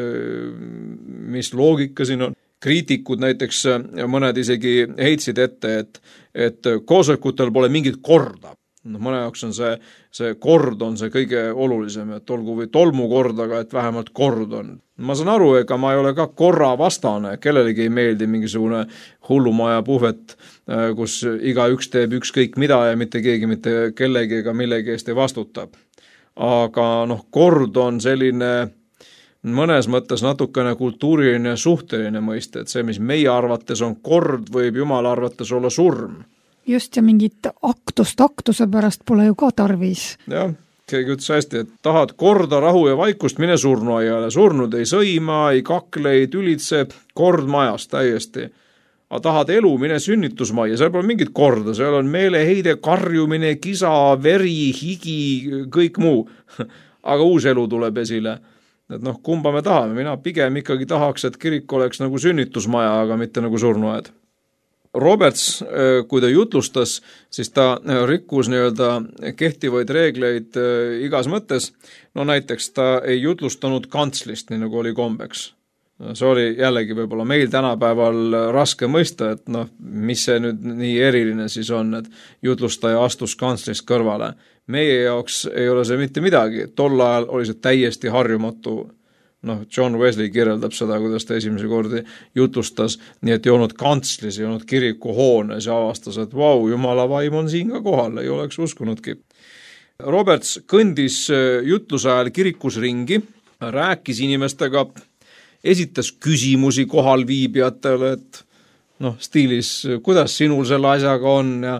mis loogika siin on. Kriitikud näiteks mõned isegi heitsid ette, et koosolekutel pole mingit korda. Mõne jaoks on see kord on see kõige olulisem, et olgu või tolmu kord, aga et vähemalt kord on. Ma saan aru, ega ma ei ole ka korra vastane, kellelegi ei meeldi mingisugune hullumaja puhvet, kus igaüks teeb ükskõik mida ja mitte keegi mitte kellegi ega millegi eest ei vastuta. Aga kord on selline mõnes mõttes natukene kultuuriline ja suhteline mõiste, et see, mis meie arvates on kord, võib Jumala arvates olla surm. Just, ja mingit aktuse pärast pole ju ka tarvis. Jah, keegi ütles hästi, et tahad korda, rahu ja vaikust, mine surnuaiale. Surnud ei sõima, ei kakle, ei tülitse, kord majas täiesti. Aga tahad elu, mine sünnitusmajja, seal pole mingit korda, seal on meeleheide, karjumine, kisa, veri, higi, kõik muu. Aga uus elu tuleb esile. Et kumba me tahame, mina pigem ikkagi tahaks, et kirik oleks nagu sünnitusmaja, aga mitte nagu surnuaed. Roberts, kui ta jutlustas, siis ta rikkus kehtivaid reegleid igas mõttes. No näiteks ta ei jutlustanud kantslist, nii nagu oli kombeks. See oli jällegi võib-olla meil tänapäeval raske mõista, et mis see nüüd nii eriline siis on, et jutlustaja astus kantslist kõrvale. Meie jaoks ei ole see mitte midagi, tol ajal oli see täiesti harjumatu. John Wesley kirjeldab seda, kuidas ta esimese kordi jutlustas, nii et ei olnud kantslis, ei olnud kirikuhoones ja avastas, et vau, Jumala vaim on siin ka kohal, ei oleks uskunudki. Roberts kõndis jutluse ajal kirikus ringi, rääkis inimestega, esitas küsimusi kohalviibijatele, et stiilis, kuidas sinul selle asjaga on ja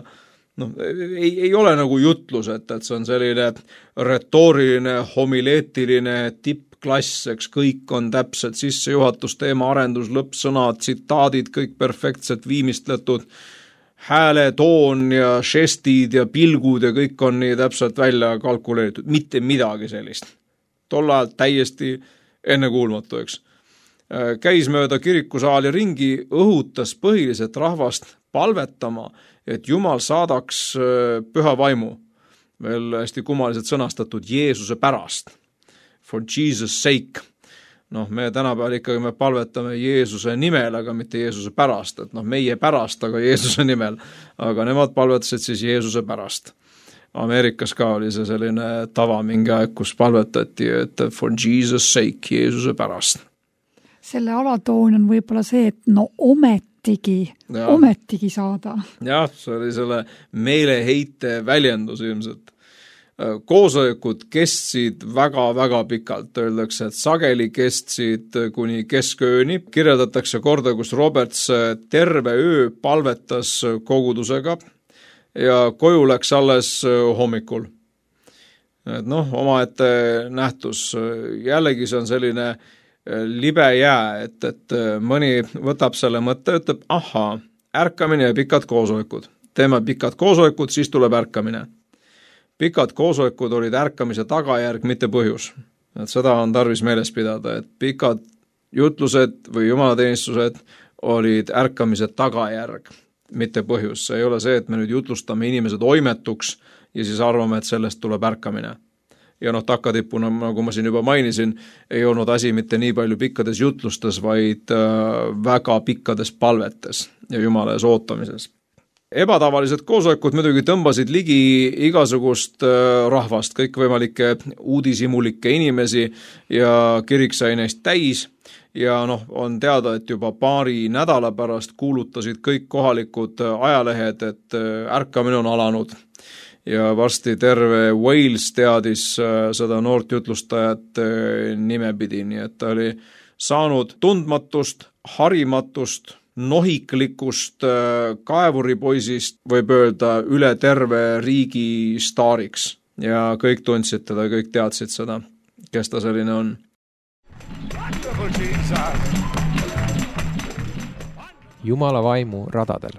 ei ole nagu jutlus, et see on selline retooriline, homileetiline tippklass, eks kõik on täpselt sissejuhatus, teema arendus, lõppsõnad, tsitaadid, kõik perfektselt viimistletud, hääle, toon ja žestid ja pilgud ja kõik on nii täpselt välja kalkuleeritud, mitte midagi sellist. Tol ajal täiesti ennekuulmatu, eks. Käis mööda kirikusaali ringi, õhutas põhiliselt rahvast palvetama, et Jumal saadaks püha vaimu, veel hästi kummaliselt sõnastatud Jeesuse pärast, for Jesus sake. Me tänapäeval ikkagi me palvetame Jeesuse nimel, aga mitte Jeesuse pärast, et meie pärast, aga Jeesuse nimel, aga nemad palvetasid siis Jeesuse pärast. Ameerikas ka oli see selline tava mingi aeg, kus palvetati, et for Jesus sake, Jeesuse pärast. Selle alatoon on võib-olla see, et ometigi saada. Jah, see oli selle meeleheite väljendus ilmselt. Koosolekud kestsid väga-väga pikalt, öeldakse, et sageli kestsid kuni keskööni. Kirjeldatakse korda, kus Roberts terve öö palvetas kogudusega ja koju läks alles hommikul. Et omaette nähtus. Jällegi see on selline libe jää, et mõni võtab selle mõtte, ütleb, ärkamine ja pikad koosolekud. Teeme pikad koosolekud, siis tuleb ärkamine. Pikad koosolekud olid ärkamise tagajärg, mitte põhjus. Et seda on tarvis meeles pidada, et pikad jutlused või jumalateenistused olid ärkamise tagajärg, mitte põhjus. See ei ole see, et me nüüd jutlustame inimesed oimetuks ja siis arvame, et sellest tuleb ärkamine. Ja takatipuna, nagu ma siin juba mainisin, ei olnud asi mitte nii palju pikkades jutlustes, vaid väga pikkades palvetes ja Jumala ees ootamises. Ebatavalised koosolekud muidugi tõmbasid ligi igasugust rahvast, kõikvõimalikke uudishimulikke inimesi ja kirik sai neist täis ja on teada, et juba paari nädala pärast kuulutasid kõik kohalikud ajalehed, et ärkamine on alanud. Ja varsti terve Wales teadis seda noort jutlustajat nimepidi, nii et ta oli saanud tundmatust, harimatust, nohiklikust kaevuripoisist, võib öelda, üle terve riigi staariks. Ja kõik tundsid teda, kõik teadsid seda, kes ta selline on. Jumala vaimu radadel.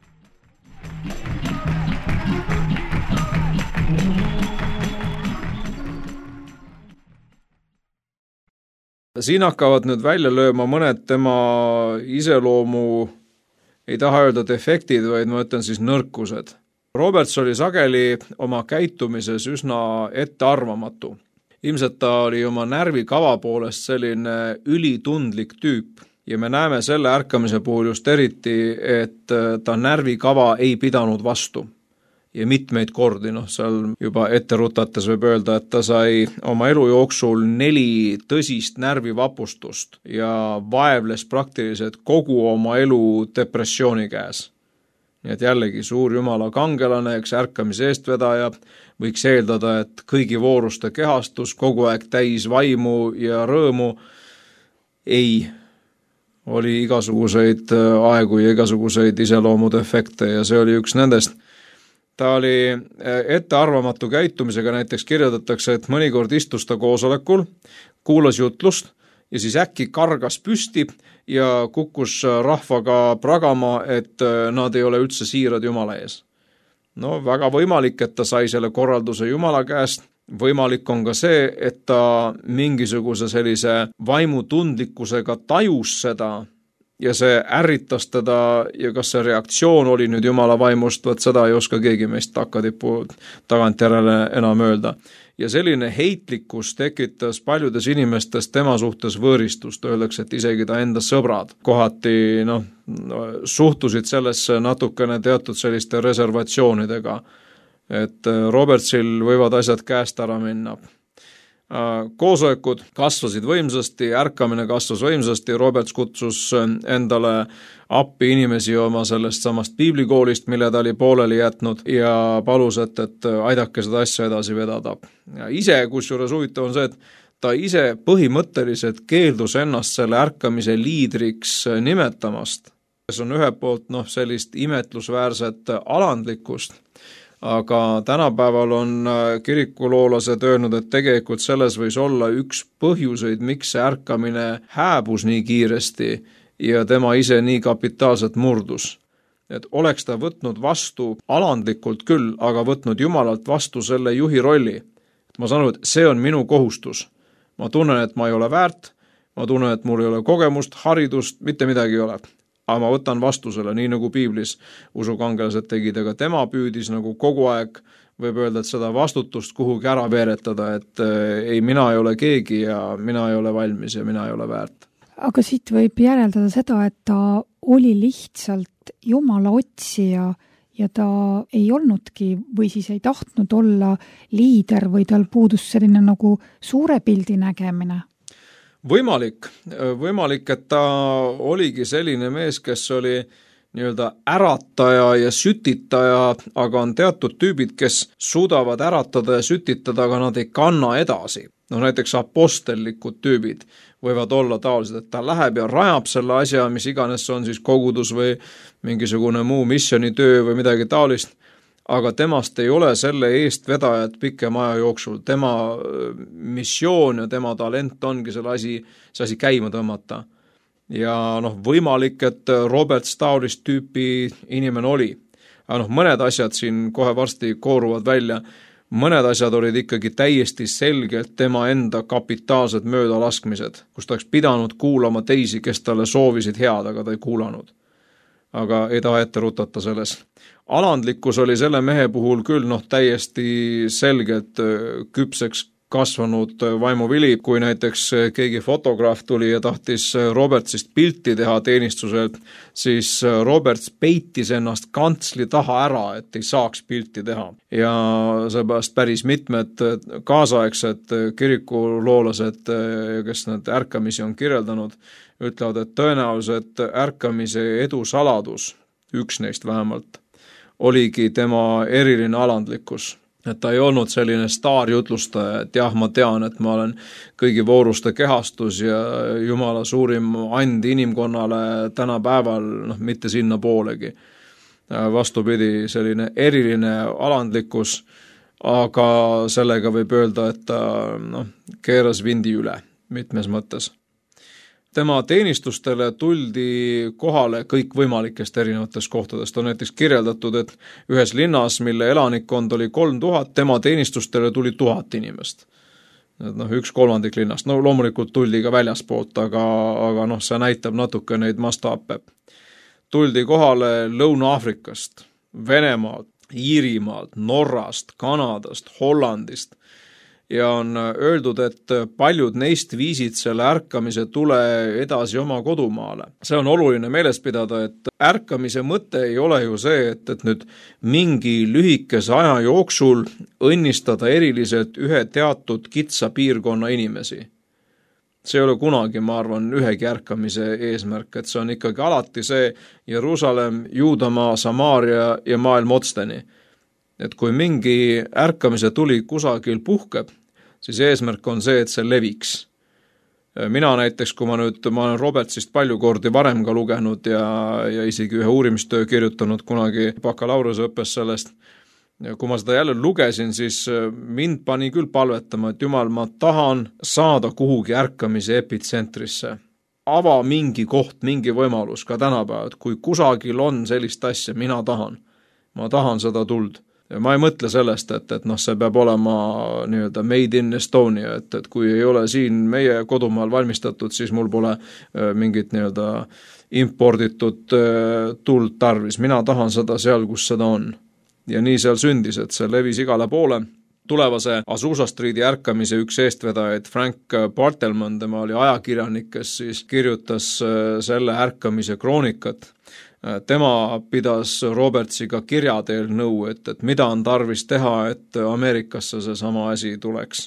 Siin hakkavad nüüd välja lööma mõned tema iseloomu, ei taha öelda defektid, vaid ma ütlen siis nõrkused. Roberts oli sageli oma käitumises üsna ettearvamatu. Ilmselt ta oli oma närvikava poolest selline ülitundlik tüüp ja me näeme selle ärkamise puhul just eriti, et ta närvikava ei pidanud vastu. Ja mitmeid kordi, seal juba ette rutates võib öelda, et ta sai oma elu jooksul 4 tõsist närvivapustust ja vaevles praktiliselt kogu oma elu depressiooni käes. Nii et jällegi suur Jumala kangelane, eks ärkamise eestvedaja, võiks eeldada, et kõigi vooruste kehastus, kogu aeg täis vaimu ja rõõmu, ei, oli igasuguseid aegu ja igasuguseid iseloomudefekte ja see oli üks nendest. Ta oli ettearvamatu käitumisega, näiteks kirjeldatakse, et mõnikord istus ta koosolekul, kuulas jutlust ja siis äkki kargas püsti ja kukkus rahvaga pragama, et nad ei ole üldse siirad Jumala ees. No väga võimalik, et ta sai selle korralduse Jumala käest. Võimalik on ka see, et ta mingisuguse sellise vaimutundlikkusega tajus seda ja see ärritas teda ja kas see reaktsioon oli nüüd Jumala vaimust, võt seda ei oska keegi meist takkatipu tagantjärele enam öelda. Ja selline heitlikkus tekitas paljudes inimestes tema suhtes võõristust, öeldakse, et isegi ta enda sõbrad kohati suhtusid sellesse natukene teatud selliste reservatsioonidega, et Robertsil võivad asjad käest ära minna. Koosolekud kasvasid võimsasti, ärkamine kasvas võimsasti, Roberts kutsus endale appi inimesi oma sellest samast piiblikoolist, mille ta oli pooleli jätnud ja palus, et aidake seda asja edasi vedada. Ja ise, kusjuures huvitav on see, et ta ise põhimõtteliselt keeldus ennast selle ärkamise liidriks nimetamast, kes on ühelt poolt sellist imetlusväärset alandlikkust, aga tänapäeval on kirikuloolased öelnud, et tegelikult selles võis olla üks põhjuseid, miks see ärkamine hääbus nii kiiresti ja tema ise nii kapitaalselt murdus. Et oleks ta võtnud vastu alandlikult küll, aga võtnud Jumalalt vastu selle juhi rolli. Ma saan aru, et see on minu kohustus. Ma tunnen, et ma ei ole väärt, ma tunnen, et mul ei ole kogemust, haridust, mitte midagi ei ole. Aga ma võtan vastu selle, nii nagu piiblis usukangelased tegid, aga tema püüdis nagu kogu aeg, võib öelda, et seda vastutust kuhugi ära veeretada, et ei, mina ei ole keegi ja mina ei ole valmis ja mina ei ole väärt. Aga siit võib järeldada seda, et ta oli lihtsalt Jumala otsija ja ta ei olnudki või siis ei tahtnud olla liider või tal puudus selline nagu suure pildi nägemine. Võimalik, et ta oligi selline mees, kes oli nii-öelda ärataja ja sütitaja, aga on teatud tüübid, kes suudavad äratada ja sütitada, aga nad ei kanna edasi. Näiteks apostellikud tüübid võivad olla taolised, et ta läheb ja rajab selle asja, mis iganes on siis kogudus või mingisugune muu missionitöö või midagi taolist, aga temast ei ole selle eestvedajat pikem aja jooksul. Tema missioon ja tema talent ongi see asi käima tõmmata. Ja võimalik, et Roberts taolist tüüpi inimene oli. Aga mõned asjad siin kohe varsti kooruvad välja. Mõned asjad olid ikkagi täiesti selgelt tema enda kapitaalsed möödalaskmised, kus ta oleks pidanud kuulama teisi, kes talle soovisid head, aga ta ei kuulanud. Aga ei taha ette rutata selles. Alandlikkus oli selle mehe puhul küll täiesti selgelt küpseks kasvanud vaimuvili, kui näiteks keegi fotograaf tuli ja tahtis Robertsist pilti teha teenistuselt, siis Roberts peitis ennast kantsli taha ära, et ei saaks pilti teha. Ja seepärast päris mitmed kaasaegsed kirikuloolased, kes need ärkamisi on kirjeldanud, ütlevad, et tõenäoliselt ärkamise edu saladus, üks neist vähemalt, oligi tema eriline alandlikkus. Et ta ei olnud selline staarjutlustaja, et jah, ma tean, et ma olen kõigi vooruste kehastus ja Jumala suurim and inimkonnale tänapäeval, mitte sinna poolegi. Vastupidi, selline eriline alandlikkus, aga sellega võib öelda, et ta keeras vindi üle mitmes mõttes. Tema teenistustele tuldi kohale kõik võimalikest erinevatest kohtadest. On näiteks kirjeldatud, et ühes linnas, mille elanikkond oli 3000, tema teenistustele tuli 1000 inimest. 1/3 linnast. Loomulikult tuldi ka väljaspoolt, aga see näitab natuke neid mastaape. Tuldi kohale Lõuna-Aafrikast, Venemaalt, Iirimaalt, Norrast, Kanadast, Hollandist. Ja on öeldud, et paljud neist viisid selle ärkamise tule edasi oma kodumaale. See on oluline meeles pidada, et ärkamise mõte ei ole ju see, et nüüd mingi lühikese aja jooksul õnnistada eriliselt ühe teatud kitsa piirkonna inimesi. see ei ole kunagi, ma arvan, ühegi ärkamise eesmärk, et see on ikkagi alati see Jeruusalemm, Juudamaa, Samaaria ja maailma otsteni. Et kui mingi ärkamise tuli kusagil puhkeb, siis eesmärk on see, et see leviks. Mina näiteks, kui ma olen Robertsist palju kordi varem ka lugenud ja isegi ühe uurimistöö kirjutanud kunagi bakalaureuseõppes sellest, kui ma seda jälle lugesin, siis mind pani küll palvetama, et Jumal, ma tahan saada kuhugi ärkamise epitsentrisse. Ava mingi koht, mingi võimalus ka tänapäeval, et kui kusagil on sellist asja, ma tahan seda tuld. Ma ei mõtle sellest, et see peab olema nii-öelda made in Estonia, et kui ei ole siin meie kodumaal valmistatud, siis mul pole mingit nii-öelda imporditud tuld tarvis. Mina tahan seda seal, kus seda on. Ja nii seal sündis, et see levis igale poole. Tulevase Azusa Streeti ärkamise üks eestvedajaid Frank Bartelmann, tema oli ajakirjanik, kes siis kirjutas selle ärkamise kroonikat. Tema pidas Robertsiga kirja teel nõu, et mida on tarvis teha, et Ameerikasse see sama asi tuleks.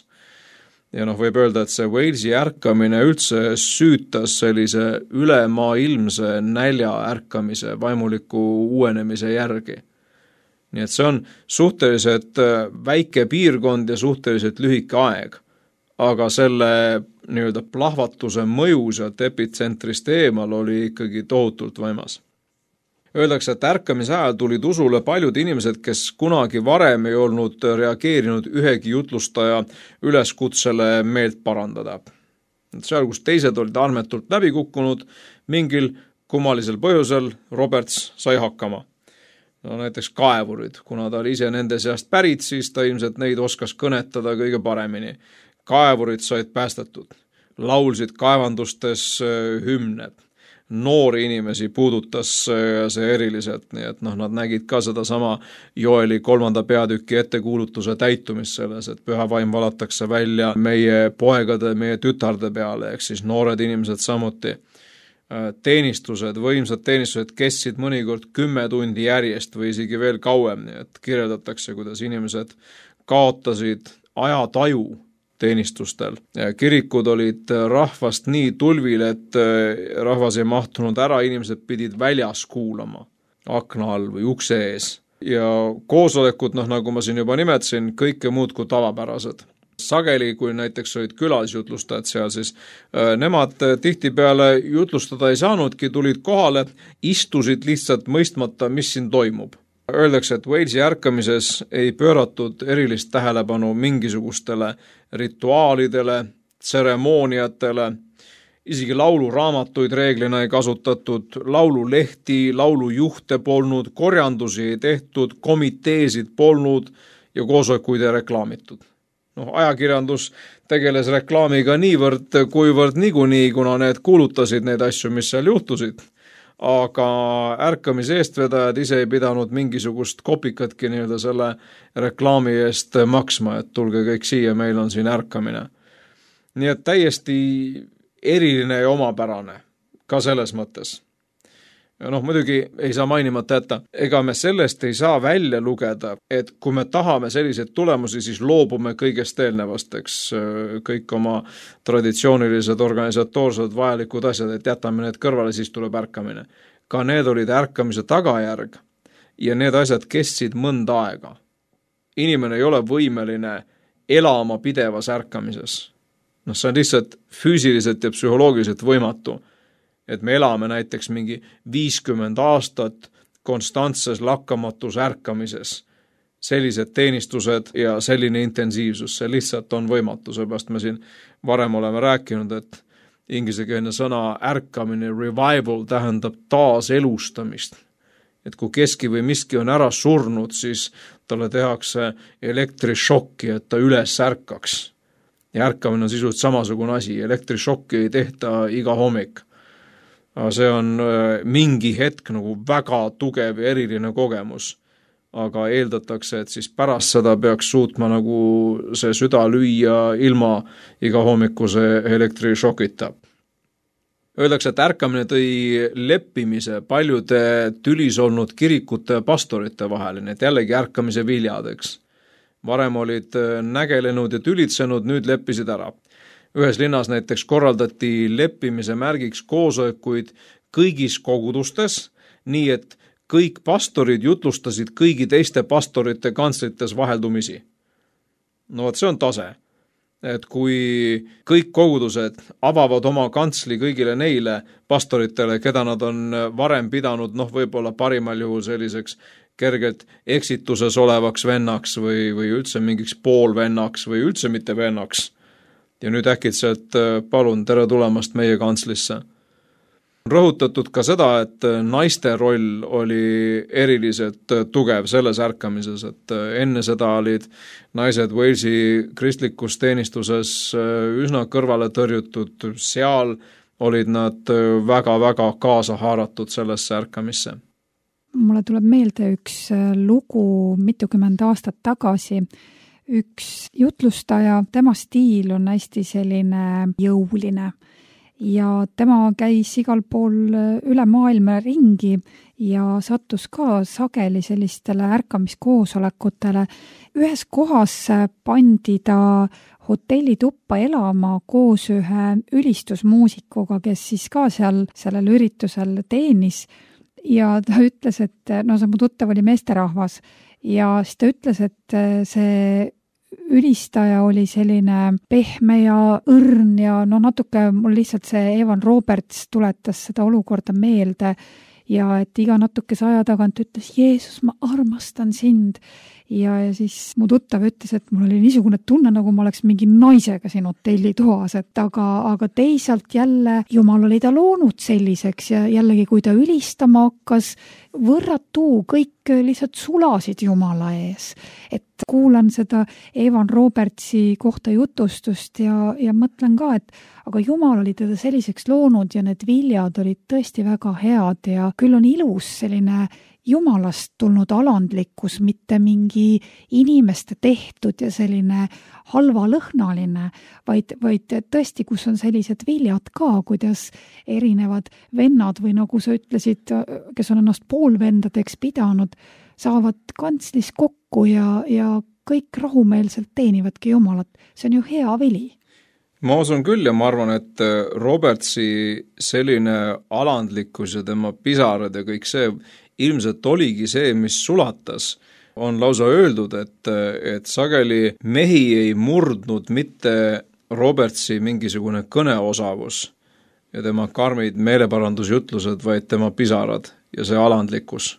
Ja võib öelda, et see Walesi ärkamine üldse süütas sellise ülemaailmse nälja ärkamise, vaimuliku uuenemise järgi. Nii et see on suhteliselt väike piirkond ja suhteliselt lühike aeg, aga selle nii-öelda plahvatuse mõju sealt epitsentrist eemal oli ikkagi tohutult võimas. Öeldakse, et ärkamise ajal tulid usule paljud inimesed, kes kunagi varem ei olnud reageerinud ühegi jutlustaja üleskutsele meelt parandada. Seal, kus teised olid armetult läbi kukkunud, mingil kummalisel põhjusel Roberts sai hakkama. Näiteks kaevurid, kuna ta oli ise nende seast pärit, siis ta ilmselt neid oskas kõnetada kõige paremini. Kaevurid said päästetud, laulsid kaevandustes hümned. Noori inimesi puudutas see eriliselt, nii et nad nägid ka seda sama Joeli 3. peatüki ettekuulutuse täitumist selles, et püha vaim valatakse välja meie poegade, meie tütarde peale, ehk siis noored inimesed samuti. Teenistused, võimsad teenistused kestsid mõnikord 10 tundi järjest või isegi veel kauem, nii et kirjeldatakse, kuidas inimesed kaotasid ajataju teenistustel. Kirikud olid rahvast nii tulvil, et rahvas ei mahtunud ära, inimesed pidid väljas kuulama akna all või ukse ees. Ja koosolekud, nagu ma siin juba nimetasin, kõike muud kui tavapärased. Sageli, kui näiteks olid külalisjutlustajad seal, siis nemad tihtipeale jutlustada ei saanudki, tulid kohale, istusid lihtsalt mõistmata, mis siin toimub. Öeldakse, et Walesi ärkamises ei pööratud erilist tähelepanu mingisugustele rituaalidele, tseremooniatele, isegi lauluraamatuid reeglina ei kasutatud, laululehti, laulujuhte polnud, korjandusi ei tehtud, komiteesid polnud ja koosolekuid ei reklaamitud. Ajakirjandus tegeles reklaamiga niivõrd, kuivõrd niikuinii, kuna need kuulutasid neid asju, mis seal juhtusid. Aga ärkamise eestvedajad ise ei pidanud mingisugust kopikatki nii-öelda selle reklaami eest maksma, et tulge kõik siia, meil on siin ärkamine. Nii et täiesti eriline ja omapärane ka selles mõttes. Muidugi ei saa mainimata jätta, ega me sellest ei saa välja lugeda, et kui me tahame selliseid tulemusi, siis loobume kõigest eelnevast, eks kõik oma traditsioonilised organisatoorsed vajalikud asjad, et jätame need kõrvale, siis tuleb ärkamine. Ka need olid ärkamise tagajärg ja need asjad kestsid mõnda aega. Inimene ei ole võimeline elama pidevas ärkamises. See on lihtsalt füüsiliselt ja psühholoogiliselt võimatu. Et me elame näiteks mingi 50 aastat konstantses lakkamatus ärkamises. Sellised teenistused ja selline intensiivsus, see lihtsalt on võimatu, seepärast me siin varem oleme rääkinud, et ingliskeelne sõna ärkamine, revival, tähendab taaselustamist. Et kui keski või miski on ära surnud, siis talle tehakse elektrišokki, et ta üles ärkaks. Ja ärkamine on sisuliselt samasugune asi, elektrišokki ei tehta iga hommik. See on mingi hetk nagu väga tugev ja eriline kogemus, aga eeldatakse, et siis pärast seda peaks suutma nagu see süda lüüa ilma iga hommikuse elektrišokita. Öeldakse, et ärkamine tõi leppimise paljude tülis olnud kirikute ja pastorite vahel, need jällegi ärkamise viljad, eks. Varem olid nägelenud ja tülitsenud, nüüd leppisid ära. ühes linnas näiteks korraldati leppimise märgiks koosolekuid kõigis kogudustes, nii et kõik pastorid jutlustasid kõigi teiste pastorite kantslites vaheldumisi. No vot, see on tase. Et kui kõik kogudused avavad oma kantsli kõigile neile pastoritele, keda nad on varem pidanud, võib-olla parimal juhul selliseks kergelt eksituses olevaks vennaks või üldse mingiks poolvennaks või üldse mitte vennaks. Ja nüüd äkitselt palun tere tulemast meie kantslisse. Rõhutatud ka seda, et naiste roll oli eriliselt tugev selles ärkamises, et enne seda olid naised Walesi kristlikus teenistuses üsna kõrvale tõrjutud, seal olid nad väga-väga kaasa haaratud sellesse ärkamisse. Mulle tuleb meelde üks lugu mitukümmend aastat tagasi. Üks jutlustaja, tema stiil on hästi selline jõuline ja tema käis igal pool üle maailma ringi ja sattus ka sageli sellistele ärkamiskoosolekutele. Ühes kohas pandi ta hotellituppa elama koos ühe ülistusmuusikuga, kes siis ka sellel üritusel teenis ja ta ütles, et see mu tuttav oli meesterahvas ja siis ta ütles, et see ülistaja oli selline pehme ja õrn ja natuke mul lihtsalt see Evan Roberts tuletas seda olukorda meelde ja et iga natukese aja tagant ütles, Jeesus, ma armastan sind. Ja siis mu tuttav ütles, et mul oli niisugune tunne, nagu ma oleks mingi naisega siin hotellitoas, et aga teisalt jälle Jumal oli ta loonud selliseks ja jällegi, kui ta ülistama hakkas, võrratu, kõik lihtsalt sulasid Jumala ees. Et kuulan seda Evan Robertsi kohta jutustust ja mõtlen ka, et aga Jumal oli teda selliseks loonud ja need viljad olid tõesti väga head ja küll on ilus selline Jumalast tulnud alandlikkus, mitte mingi inimeste tehtud ja selline halvalõhnaline, vaid tõesti, kus on sellised viljad ka, kuidas erinevad vennad või nagu sa ütlesid, kes on ennast poolvendadeks pidanud, saavad kantslis kokku ja kõik rahumeelselt teenivadki Jumalat. See on ju hea vili. Ma usun küll ja ma arvan, et Robertsi selline alandlikkus ja tema pisarad ja kõik see ilmselt oligi see, mis sulatas. On lausa öeldud, et sageli mehi ei murdnud mitte Robertsi mingisugune kõneosavus ja tema karmid meeleparandusjutlused, vaid tema pisarad ja see alandlikkus.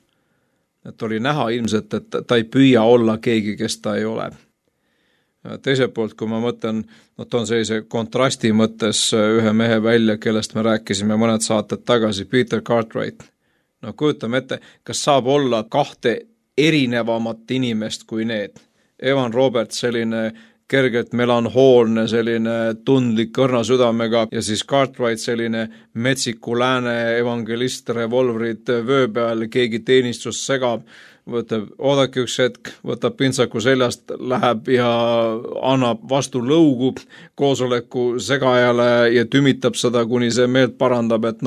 Et oli näha ilmselt, et ta ei püüa olla keegi, kes ta ei ole. Teiselt poolt, kui ma mõtlen, toon sellise kontrasti mõttes ühe mehe välja, kellest me rääkisime mõned saated tagasi, Peter Cartwright. Kujutame ette, kas saab olla kahte erinevamat inimest kui need. Evan Roberts, selline kergelt melanhoolne, selline tundlik õrna südamega ja siis Cartwright, selline metsiku lääne evangelist, revolvrid vöö peal, keegi teenistus segab, oodake üks hetk, võtab pintsaku seljast, läheb ja annab vastu lõugu koosoleku segajale ja tümitab seda, kuni see meelt parandab, et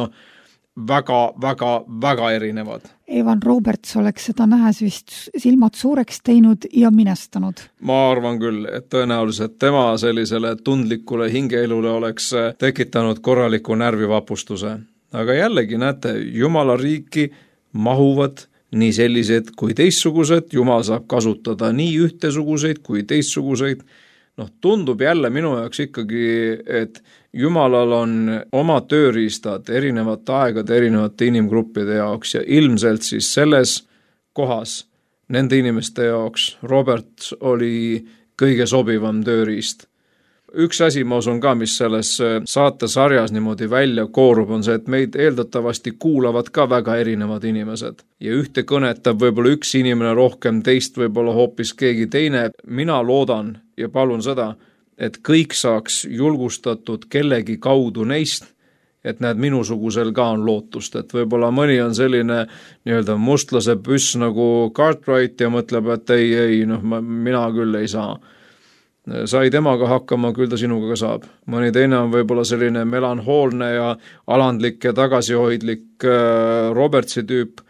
väga erinevad. Evan Roberts oleks seda nähes vist silmad suureks teinud ja minestanud. Ma arvan küll, et tõenäoliselt tema sellisele tundlikule hingeelule oleks tekitanud korraliku närvivapustuse. Aga jällegi näete, Jumala riiki mahuvad nii sellised kui teistsugused, Jumal saab kasutada nii ühtesuguseid kui teistsuguseid. Tundub jälle minu jaoks ikkagi, et Jumalal on oma tööriistad erinevate aegade, erinevate inimgruppide jaoks ja ilmselt siis selles kohas nende inimeste jaoks Robert oli kõige sobivam tööriist. Üks asi ma usun ka, mis selles saatesarjas niimoodi välja koorub, on see, et meid eeldatavasti kuulavad ka väga erinevad inimesed. Ja ühte kõnetab võib-olla üks inimene rohkem, teist võib-olla hoopis keegi teine. Mina loodan ja palun seda, et kõik saaks julgustatud kellegi kaudu neist, et näed, minusugusel ka on lootust, et võib-olla mõni on selline nii-öelda mustlase püss nagu Cartwright ja mõtleb, et ei, mina küll ei saa. Sai temaga hakkama, küll ta sinuga ka saab. Mõni teine on võib-olla selline melanhoolne ja alandlik ja tagasihoidlik Robertsi tüüp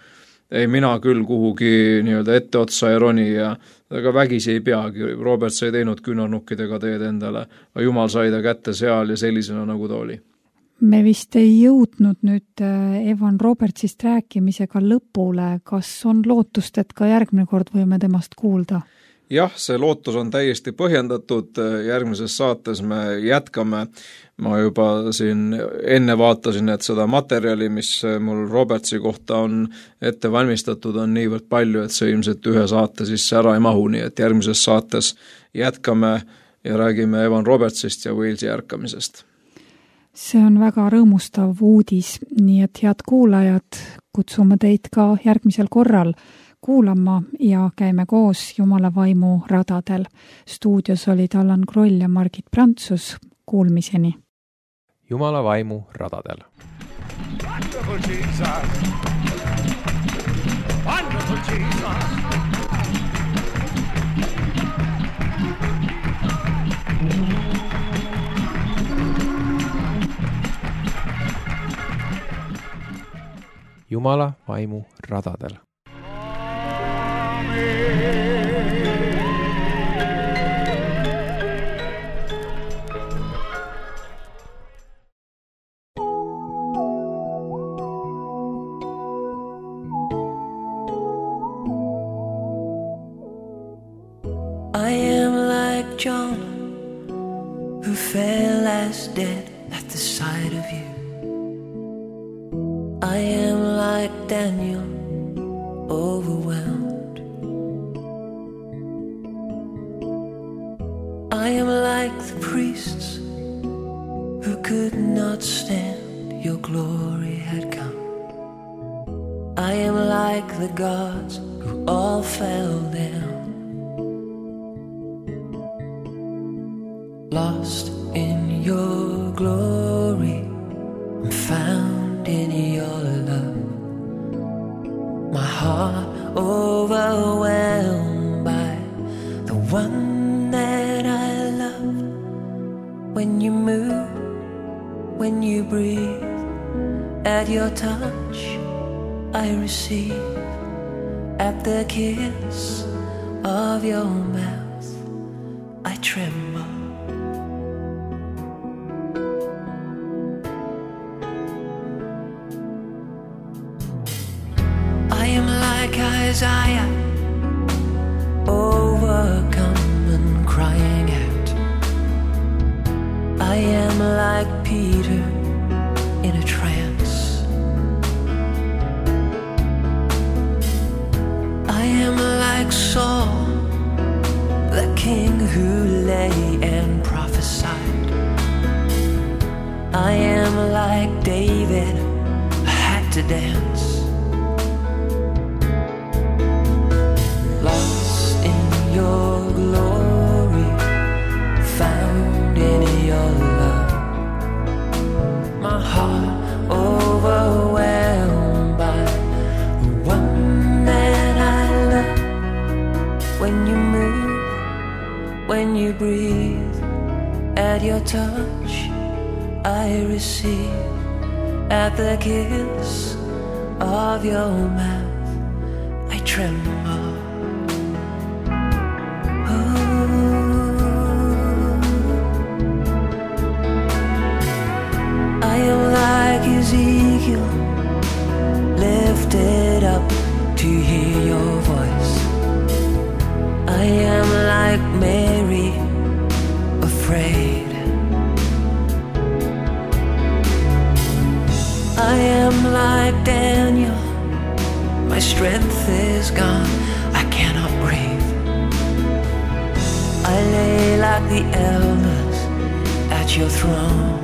ei, mina küll kuhugi nii-öelda etteotsa ei roni ja ega vägisi ei peagi, Roberts ei teinud küünarnukkidega teed endale, aga jumal sai ta kätte seal ja sellisena, nagu ta oli. Me vist ei jõudnud nüüd Evan Robertsist rääkimisega lõpule, kas on lootust, et ka järgmine kord võime temast kuulda? Jah, see lootus on täiesti põhjendatud, järgmises saates me jätkame, ma juba siin enne vaatasin, et seda materjali, mis mul Robertsi kohta on ette valmistatud, on niivõrd palju, et see ilmselt ühe saate sisse ära ei mahu, nii et järgmises saates jätkame ja räägime Evan Robertsist ja Walesi ärkamisest. See on väga rõõmustav uudis, nii et head kuulajad, kutsume teid ka järgmisel korral kuulama ja käime koos Jumala vaimu radadel. Stuudios olid Allan Kroll ja Margit Prantsus. Kuulmiseni. Jumala vaimu radadel. Wonderful Jesus. Wonderful Jesus. Jumala vaimu radadel. I am like Jonah, who fell as dead at the sight of you. I am like Daniel, overwhelmed. I am like the priests who could not stand, your glory had come. I am like the gods who all fell down. Lost in your glory, I'm found in your love. My heart overwhelmed by the one that I love. When you move, when you breathe, at your touch I receive. At the kiss of your mouth I tremble. Isaiah, overcome and crying out. I am like Peter in a trance. I am like Saul, the king who lay and prophesied. I am like David, I had to dance. Lost in your glory, found in your love. My heart overwhelmed by the one that I love. When you move, when you breathe, at your touch I receive. At the kiss of your mouth I tremble. Ezekiel, lifted up to hear your voice. I am like Mary, afraid. I am like Daniel, my strength is gone, I cannot breathe. I lay like the elders at your throne.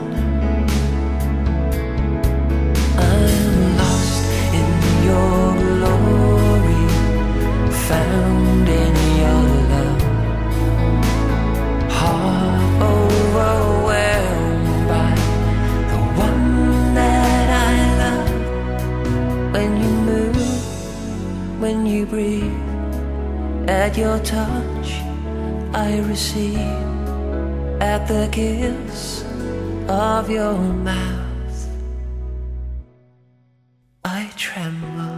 Your glory, found in your love. Heart overwhelmed by the one that I love. When you move, when you breathe, at your touch I receive. At the kiss of your mouth I tremble.